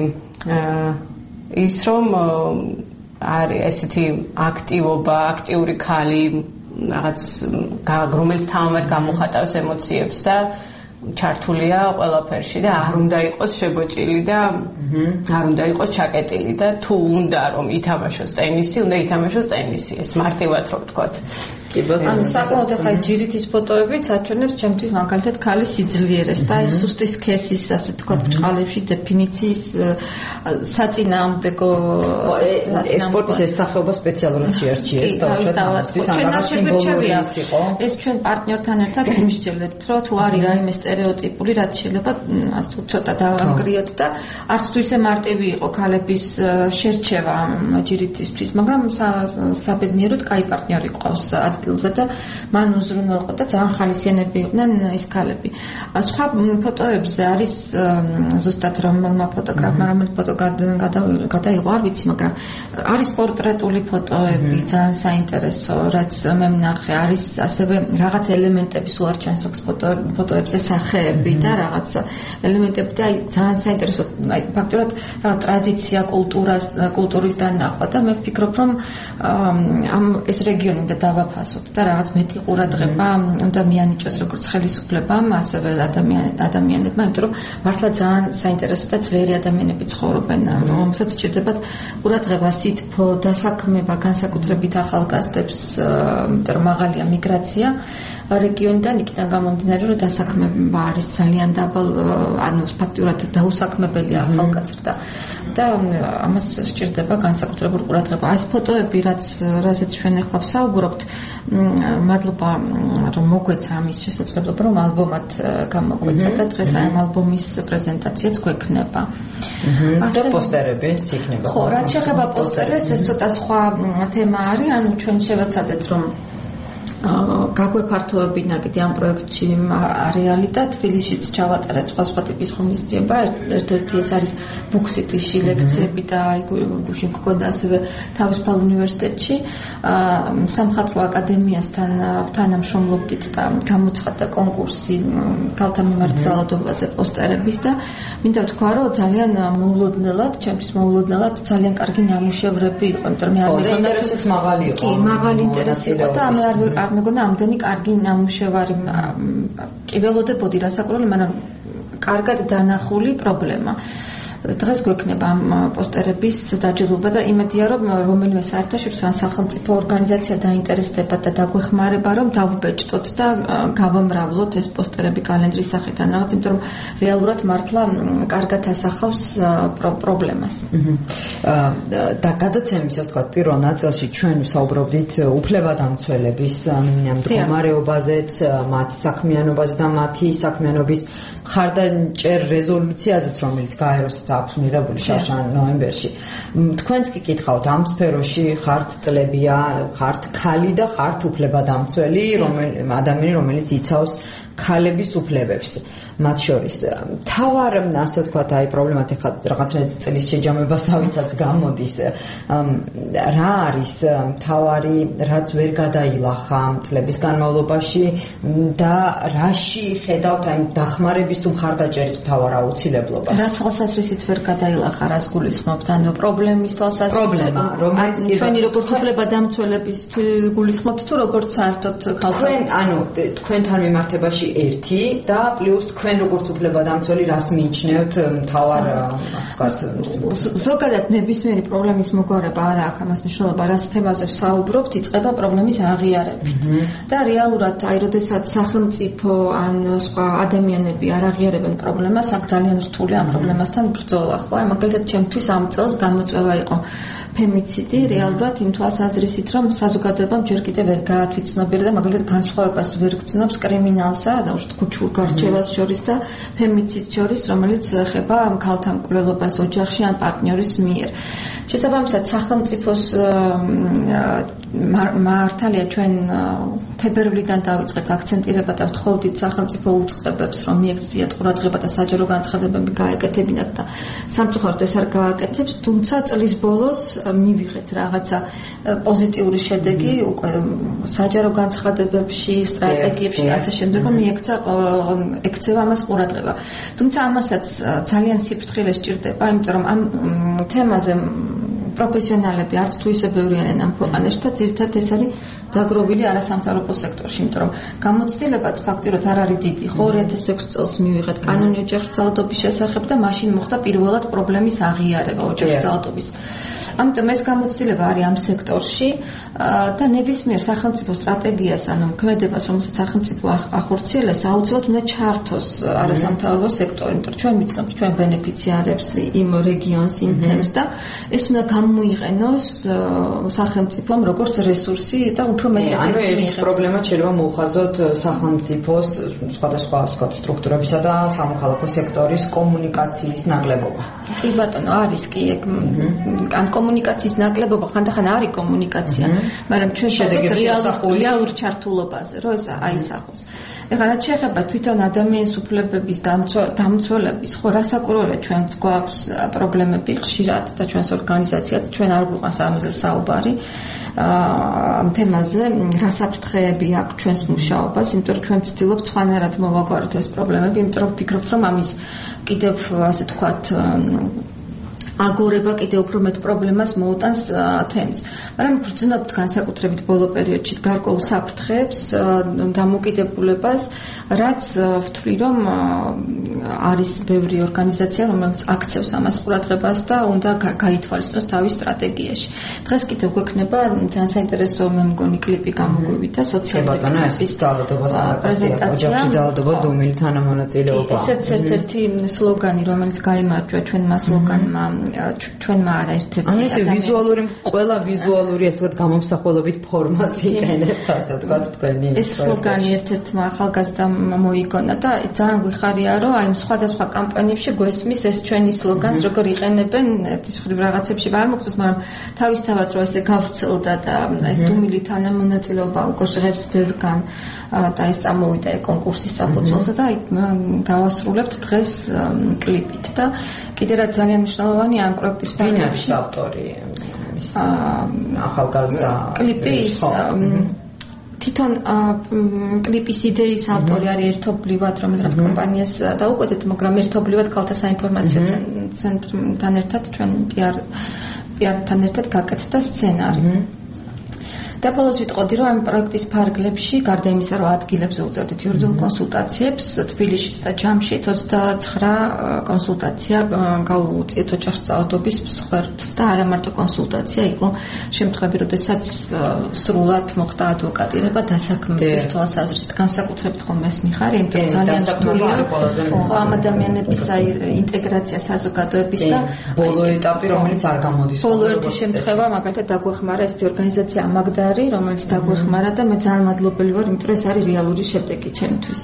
ის რომ არის ესეთი აქტივობა აქტიური ქალი რაღაც რომელიც თამამად გამოხატავს ემოციებს და ჩართულია ყველაფერში და არ უნდა იყოს შეგოჭილი და არ უნდა იყოს ჩაკეტილი და თუ უნდა რომ ითამაშოს ტენისი, უნდა ითამაშოს ტენისი. ეს მარტივად რო ვთქვათ. კი ბატონო. ანუ საკმაოდ ახლა ჯირითის ფოტოებიც აჩვენებს ჩემთვის მაგალითად ქალის სიძლიერეს და ეს სუსტი სქესის, ასე ვთქვათ, ბრჭყალებში დეფინიციის საწინააღმდეგო სპორტის ეს სახეობა სპეციალურად შეარჩიეს და ჩვენ ეს ჩვენ პარტნიორთან ერთად ვიმსჯელებთ, რომ თუ არის რაიმე სტერეოტიპული, რაც შეიძლება ასე თუ ცოტა დავანგრიოთ და არც თუ ისე მარტივი იყო ქალების შერჩევა ჯირითისთვის, მაგრამ საბედნიეროდ კაი პარტნიორი ყავს ადგილზე და მან უზრუნველყო და ძალიან ხალისიანები იყვნენ ის ქალები. სხვა ფოტოებზე არის ზუსტად რომელმა ფოტოგრაფმა რომელი ფოტო გადაიღო არ ვიცი, მაგრამ არის პორტრეტული ფოტოები, ძალიან საინტერესო, რაც მე ვნახე, არის ასევე რაღაც ელემენტების უარჩენს აქვს ფოტოებზე სახეები და რაღაც ელემენტები და ძალიან საინტერესო, აი ფაქტობრივად რაღაც ტრადიცია, კულტურას, კულტურის დანახვა და მე ვფიქრობ, რომ ამ ეს რეგიონი უნდა დავაფასოთ და რაღაც მეტი ყურადღება უნდა მიანიჭოს როგორც ხელისუფლებამ, ასევე ადამიანებმა, იმიტომ რომ მართლა ძალიან საინტერესო და ძლიერი ადამიანები ცხოვრობენ, რომელსაც სჭირდებათ ყურადღება, სითბო, დასაქმება, განსაკუთრებით ახალგაზრდებს, იმიტომ რომ მაღალია მიგრაცია რეგიონიდან, იქიდან გამომდინარე, რომ დასაქმება არის ძალიან დაბალ, ანუ ფაქტურად დაუსაქმებელია ახალგაზრდა და ამას სჭირდება განსაკუთრებული ყურადღება. ეს ფოტოები, რაც რაზეც ჩვენ ახლა ვსაუბრობთ, მადლობა რომ მოგვეცა ამის შესაძლებლობა, რომ ალბომად გამოგვეცა და დღეს ამ ალბომის პრეზენტაციაც გვექნება. და პოსტერებიც იქნება. ხო, რაც შეეხება პოსტერებს, ეს ცოტა სხვა თემა არის, ანუ ჩვენ შევეცადეთ რომ გაგვეფართოებინა კიდე ამ პროექტში არეალი და თბილისშიც ჩავატარეთ სხვა სხვა ტიპის ღონისძიება. ერთ-ერთი ეს არის ბუქსიტიში ლექციები და გუშინ გქონდა ასევე თავისუფალ უნივერსიტეტში სამხატვრო აკადემიასთან თანამშრომლობდით და გამოცხადდა კონკურსი ქალთა მიმართ ძალადობაზე პოსტერების და მინდა ვთქვა, რომ ძალიან მოულოდნელად, ჩემთვის მოულოდნელად ძალიან კარგი ნამუშევრები იყო, იმიტომ რომ მე არ მეგონა ინტერესიც მაღალი იყო. კი, მაღალი ინტერესი იყო და მე არ მეგონა ამდენი კარგი ნამუშევარი კი ველოდებოდი რასაკვირველი, მაგრამ კარგად დანახული პრობლემა. დღეს გვექნება ამ პოსტერების დაჯილდოება და იმედია, რომ რომელიმე საერთაშორისო ან სახელმწიფო ორგანიზაცია დაინტერესდება და დაგვეხმარება, რომ დავბეჭდოთ და გავამრავლოთ ეს პოსტერები კალენდრის სახით ან რაღაც, იმიტომ რომ რეალურად მართლა კარგად ასახავს პრობლემას. და გადაცემის, ასე ვთქვათ, პირველ ნაწილში ჩვენ ვსაუბრობდით უფლებადამცველების მდგომარეობაზეც, მათი საქმიანობაზე და მათი საქმიანობის მხარდაჭერ რეზოლუციაზეც, რომელიც გაეროსაც აქვს მიღებული შარშან ნოემბერში. თქვენც კი კითხავთ, ამ სფეროში ხართ წლებია, ხართ ქალი და ხართ უფლებადამცველი, ადამიანი, რომელიც იცავს ქალების უფლებებს. მათ შორის თავარ, ასე ვთქვათ, აი პრობლემათ ეხლა რაღაცნაირად წლის შეჯამებასავითაც გამოდის. რა არის თავარი, რაც ვერ გადაილახა წლების განმავლობაში და რაში ხედავთ აი დახმარების თუ მხარდაჭერის მთავარ აუცილებლობას? რა თვალსაზრისით ვერ გადაილახა, რას გულისხმობთ? ანუ პრობლემის თვალსაზრისით, პრობლემა, რომელიც ჩვენი როგორც უფლებადამცველების გულისხმობთ თუ როგორც საერთოდ ხალხი? თქვენ, ანუ თქვენთან მიმართებაში ერთი და პლუს თქვენ როგორც უფლებადამცველი რას მიიჩნევთ მთავარ, ვთქვათ, ზოგადად ნებისმიერი პრობლემის მოგვარება არა აქვს ამას მნიშვნელობა, რას თემაზე ვსაუბრობთ, იწყება პრობლემის აღიარებით. და რეალურად, აი, როდესაც სახელმწიფო ან სხვა ადამიანები არ აღიარებენ პრობლემას, აქ ძალიან რთულია ამ პრობლემასთან ბრძოლა, ხო? აი, მაგალითად, ჩემთვის ამ წელს გამოწვევა იყო ფემიციდი, რეალურად იმ თვალსაზრისით, რომ საზოგადოებამ ჯერ კიდევ ვერ გაათვითცნობიერა და მაგალითად განსხვავებას ვერ გრძნობს კრიმინალსა და უშუალოდ ქუჩურ გარჩევას შორის და ფემიციდს შორის, რომელიც ეხება ქალთა მკვლელობას ოჯახში ან პარტნიორის მიერ. შესაბამისად, სახელმწიფოს მართალია ჩვენ თებერვლიდან დავიწყეთ აქცენტირება და ვთხოვდით სახელმწიფო უწყებებს, რომ მიექციათ ყურადღება და საჯარო განცხადებები გაეკეთებინათ და სამწუხაროდ ეს არ გააკეთებს, თუმცა წლის ბოლოს მივიღეთ რაღაცა პოზიტიური შედეგი უკვე საჯარო განცხადებებში, სტრატეგიებში და ასე შემდეგ, რომ მიექცა ექცევა ამას ყურადღება. თუმცა ამასაც ძალიან სიფრთხილე სჭირდება, იმიტომ რომ ამ თემაზე პროფესიონალები არც თუ ისე ბევრი არიან ამ ქვეყანაში და ძირითადად ეს არის დაგროვილი არასამთავრობო სექტორში, იმიტომ რომ გამოცდილებაც ფაქტიურად არ არის დიდი. ხო, ორი ათას ექვსი წელს მივიღეთ კანონი ოჯახის ძალადობის შესახებ და მაშინ მოხდა პირველად პრობლემის აღიარება ოჯახის ძალადობის. ამიტომ ეს გამოცდილება არის ამ სექტორში და ნებისმიერ სახელმწიფო სტრატეგიას, ანუ ქმედებას, რომელსაც სახელმწიფო ახორციელებს, აუცილებლად უნდა ჩართოს არასამთავრობო სექტორი, იმიტომ რომ ჩვენ ვიცნობთ ჩვენ ბენეფიციარებს იმ რეგიონს, იმ თემს და ეს უნდა გამოიყენოს სახელმწიფომ როგორც რესურსი და უფრო მეტი ანუ ეს პრობლემა შეიძლება მოუხაზოთ სახელმწიფოს სხვადასხვა სტრუქტურებისა და სამოქალაქო სექტორის კომუნიკაციის ნაკლებობა. კი ბატონო, არის კი ეგ ან კომუნიკაციის ნაკლებობა, ხანდახან არის კომუნიკაცია, მაგრამ ჩვენ შედეგებს რეალურ ჩართულობაზე, რომ ეს აისახოს. ეხლა რაც შეეხება თვითონ ადამიანის უფლებების დამცველების, ხო, რასაკვირველია ჩვენც გვაქვს პრობლემები ხშირად და ჩვენს ორგანიზაციაც ჩვენ არ გვიყვანს ამაზე საუბარი. ამ თემაზე რასაფრთხეები აქვს ჩვენს მუშაობას, იმიტომ რომ ჩვენ ვცდილობთ სხვანაირად მოვაგვაროთ ეს პრობლემები, იმიტომ რომ ვფიქრობთ, რომ ამის კიდევ ასე თქვათ აგორება კიდევ უფრო მეტ პრობლემას მოუტანს თემს. მაგრამ ვგრძნობთ განსაკუთრებით ბოლო პერიოდში გარკვეულ საფრთხეებს, დამოკიდებულებას, რაც ვთვლი, რომ არის ბევრი ორგანიზაცია, რომელიც აქცევს ამას ყურადღებას და უნდა გაითვალისწინოს თავის სტრატეგიაში. დღეს კიდევ გვექნება ძალიან საინტერესო მე მგონი კლიპი გამოგვივიდა სოციალურ პრეზენტაცია. ოჯახის ძალადობა დუმილი თანამონაწილეობა. ესეც ერთ-ერთი სლოგანი, რომელიც გაიმარჯვა ჩვენმა სლოგანმა ჩვენმა არაერთერთი ანუ ეს ვიზუალური ყველა ვიზუალური ასე ვთქვათ გამომსახველობით ფორმას იყენებთ ასე ვთქვათ თქვენი ეს სლოგანი ერთ-ერთმა ახალგაზრდამ მოიგონა და ძალიან გვიხარია რომ აი სხვადასხვა კამპანიებში გვესმის ეს ჩვენი სლოგანს როგორ იყენებენ ეს ხრივ რაღაცებში არ მოგწონს მაგრამ თავისთავად რომ ესე გავრცელდა და ეს დუმილი თანამონაწილეობა უკვე ჟღერს ბევრგან და ეს წამოვიდა კონკურსის საფუძველზე და აი დავასრულებთ დღეს კლიპით და კიდევ რაც ძალიან მნიშვნელოვანია ამ პროექტის ფინანსის ავტორი ახალგაზრდა კლიპის თვითონ კლიპის იდეის ავტორი არის ერთობლივად რომელიღაც კომპანიას დაუკვეთეთ, მაგრამ ერთობლივად ქალთა საინფორმაციო ცენტრთან ერთად ჩვენ პიარ პიართან ერთად გაკეთდა სცენარი. და ბოლოს ვიტყოდი, რომ ამ პროექტის ფარგლებში, გარდა იმისა, რომ ადგილებზე უწევდით იურიდიულ კონსულტაციებს, თბილისშიც და ჯამშიც ოცდაცხრა კონსულტაცია გაუწიეთ ოჯახის ძალადობის მსხვერპლს და არა მარტო კონსულტაცია, იყო შემთხვევები, როდესაც სრულად მოხდა ადვოკატირება დასაქმების თვალსაზრისით, განსაკუთრებით ხომ ეს მიხარი, იმიტომ რომ ძალიან რთულია ხო ამ ადამიანების აი ინტეგრაცია საზოგადოების და ბოლო ეტაპი, რომელიც არ გამოდის. ბოლო ერთი შემთხვევა, მაგალითად დაგვეხმარა ესეთი ორგანიზაცია ამაგდა რომელიც დაგვეხმარა და მე ძალიან მადლობელი ვარ, იმიტომ რომ ეს არის რეალური შედეგი ჩემთვის.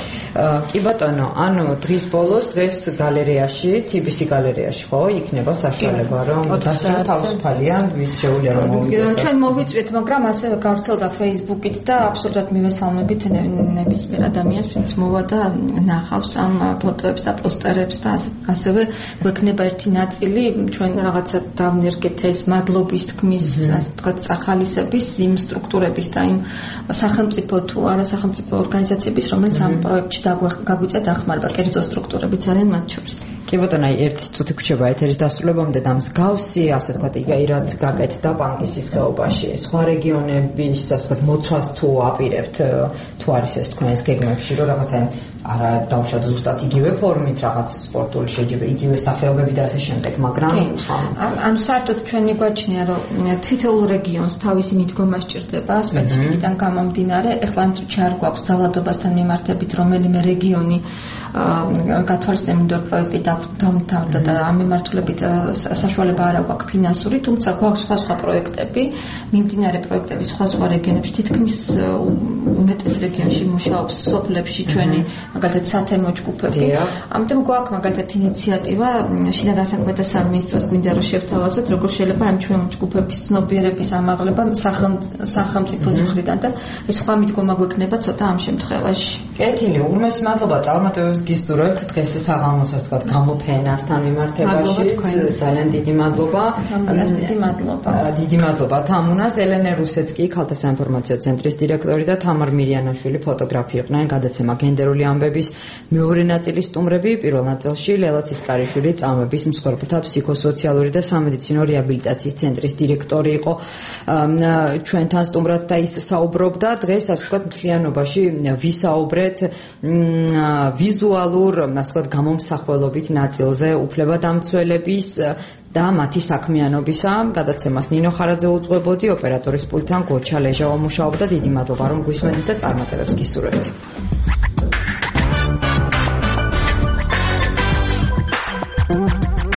კი ბატონო, ანუ დღის ბოლოს დღეს გალერეაში, თი ბი სი გალერეაში ხო, იქნება საშუალება რომ დასწრება თავისუფალია, ვის შეუძლია რომ მოვიდეს. ჩვენ მოვიწვიეთ, მაგრამ ასევე გავრცელდა Facebook-ით და აბსოლუტურად მივესალმებით ნებისმიერ ადამიანს, ვინც მოვა და ნახავს ამ ფოტოებს და პოსტერებს და ასევე გვექნება ერთი ნაწილი ჩვენ რაღაცა დავნერგეთ ეს მადლობის თქმის, ასე ვთქვათ, სახალისების იმ სტრუქტურების და იმ სახელმწიფო თუ არასახელმწიფო ორგანიზაციების, რომელიც ამ პროექტში გაგვიწია დახმარება, კერძო სტრუქტურებიც არიან მათ შორის. კი ბატონო, აი ერთი წუთი გვჩება ეთერის დასრულებამდე და მსგავსი, ასე ვთქვათ, რაც გაკეთდა პანკისის ხეობაში, სხვა რეგიონების, ასე ვთქვათ, მოცვას თუ აპირებთ, თუ არის ეს თქვენს გეგმებში, რომ რაღაცა არა დავუშვათ ზუსტად იგივე ფორმით რაღაც სპორტული შეჯიბრი, იგივე სახეობები და ასე შემდეგ, მაგრამ ანუ საერთოდ ჩვენი გვაჩნია, რომ თითოეულ რეგიონს თავისი მიდგომა სჭირდება სპეციფიკიდან გამომდინარე. ეხლა ამ წუთში არ გვაქვს ძალადობასთან მიმართებით რომელიმე რეგიონი გათვალისწინებულ პროექტი დამთავრდა და ამ მიმართულებით საშუალება არ აქვს ფინანსური, თუმცა გვაქვს სხვა სხვა პროექტები, მიმდინარე პროექტები სხვა სხვა რეგიონებში, თითქმის უმეტეს რეგიონში მუშაობს სოფლებში ჩვენი მაგალითად სათემო ჯგუფები. ამიტომ გვაქვს მაგალითად ინიციატივა შინაგან განსაკუთრებთა სამინისტროს გვინდა რომ შევთავაზოთ, როგორ შეიძლება ამ ჩვენ ჯგუფების ცნობიერების ამაღლება სახელმწიფოს მხრიდან და ეს სხვა მიდგომა გვექნება ცოტა ამ შემთხვევაში. კეთილი, უღრმესი მადლობა წარმატებებს გისურვებთ დღეს საღამოს ასე ვთქვათ გამოფენასთან მიმართებაში. ძალიან დიდი მადლობა. დიდი მადლობა. დიდი მადლობა თამუნას, ელენე რუსეცკი, ქალთა საინფორმაციო ცენტრის დირექტორი და თამარ მირიანაშვილი, ფოტოგრაფი იყვნენ. გადაცემა გენდერული ამბები ამბების მეორე ნაწილის სტუმრები. პირველ ნაწილში ლელა ცისკარიშვილი წამების მსხვერპლთა ფსიქოსოციალური და სამედიცინო რეაბილიტაციის ცენტრის დირექტორი იყო ჩვენთან სტუმრად და ის საუბრობდა დღეს ასე ვთქვათ მთლიანობაში ვისაუბრეთ ვიზუალურ ასე ვთქვათ გამომსახველობით ნაწილზე უფლებადამცველების და მათი საქმიანობისა. გადაცემას ნინო ხარაძე უძღვებოდი, ოპერატორის პულტთან გოჩა ლეჟავა მუშაობდა. დიდი მადლობა რომ გვისმენთ და წარმატებებს გისურვებთ.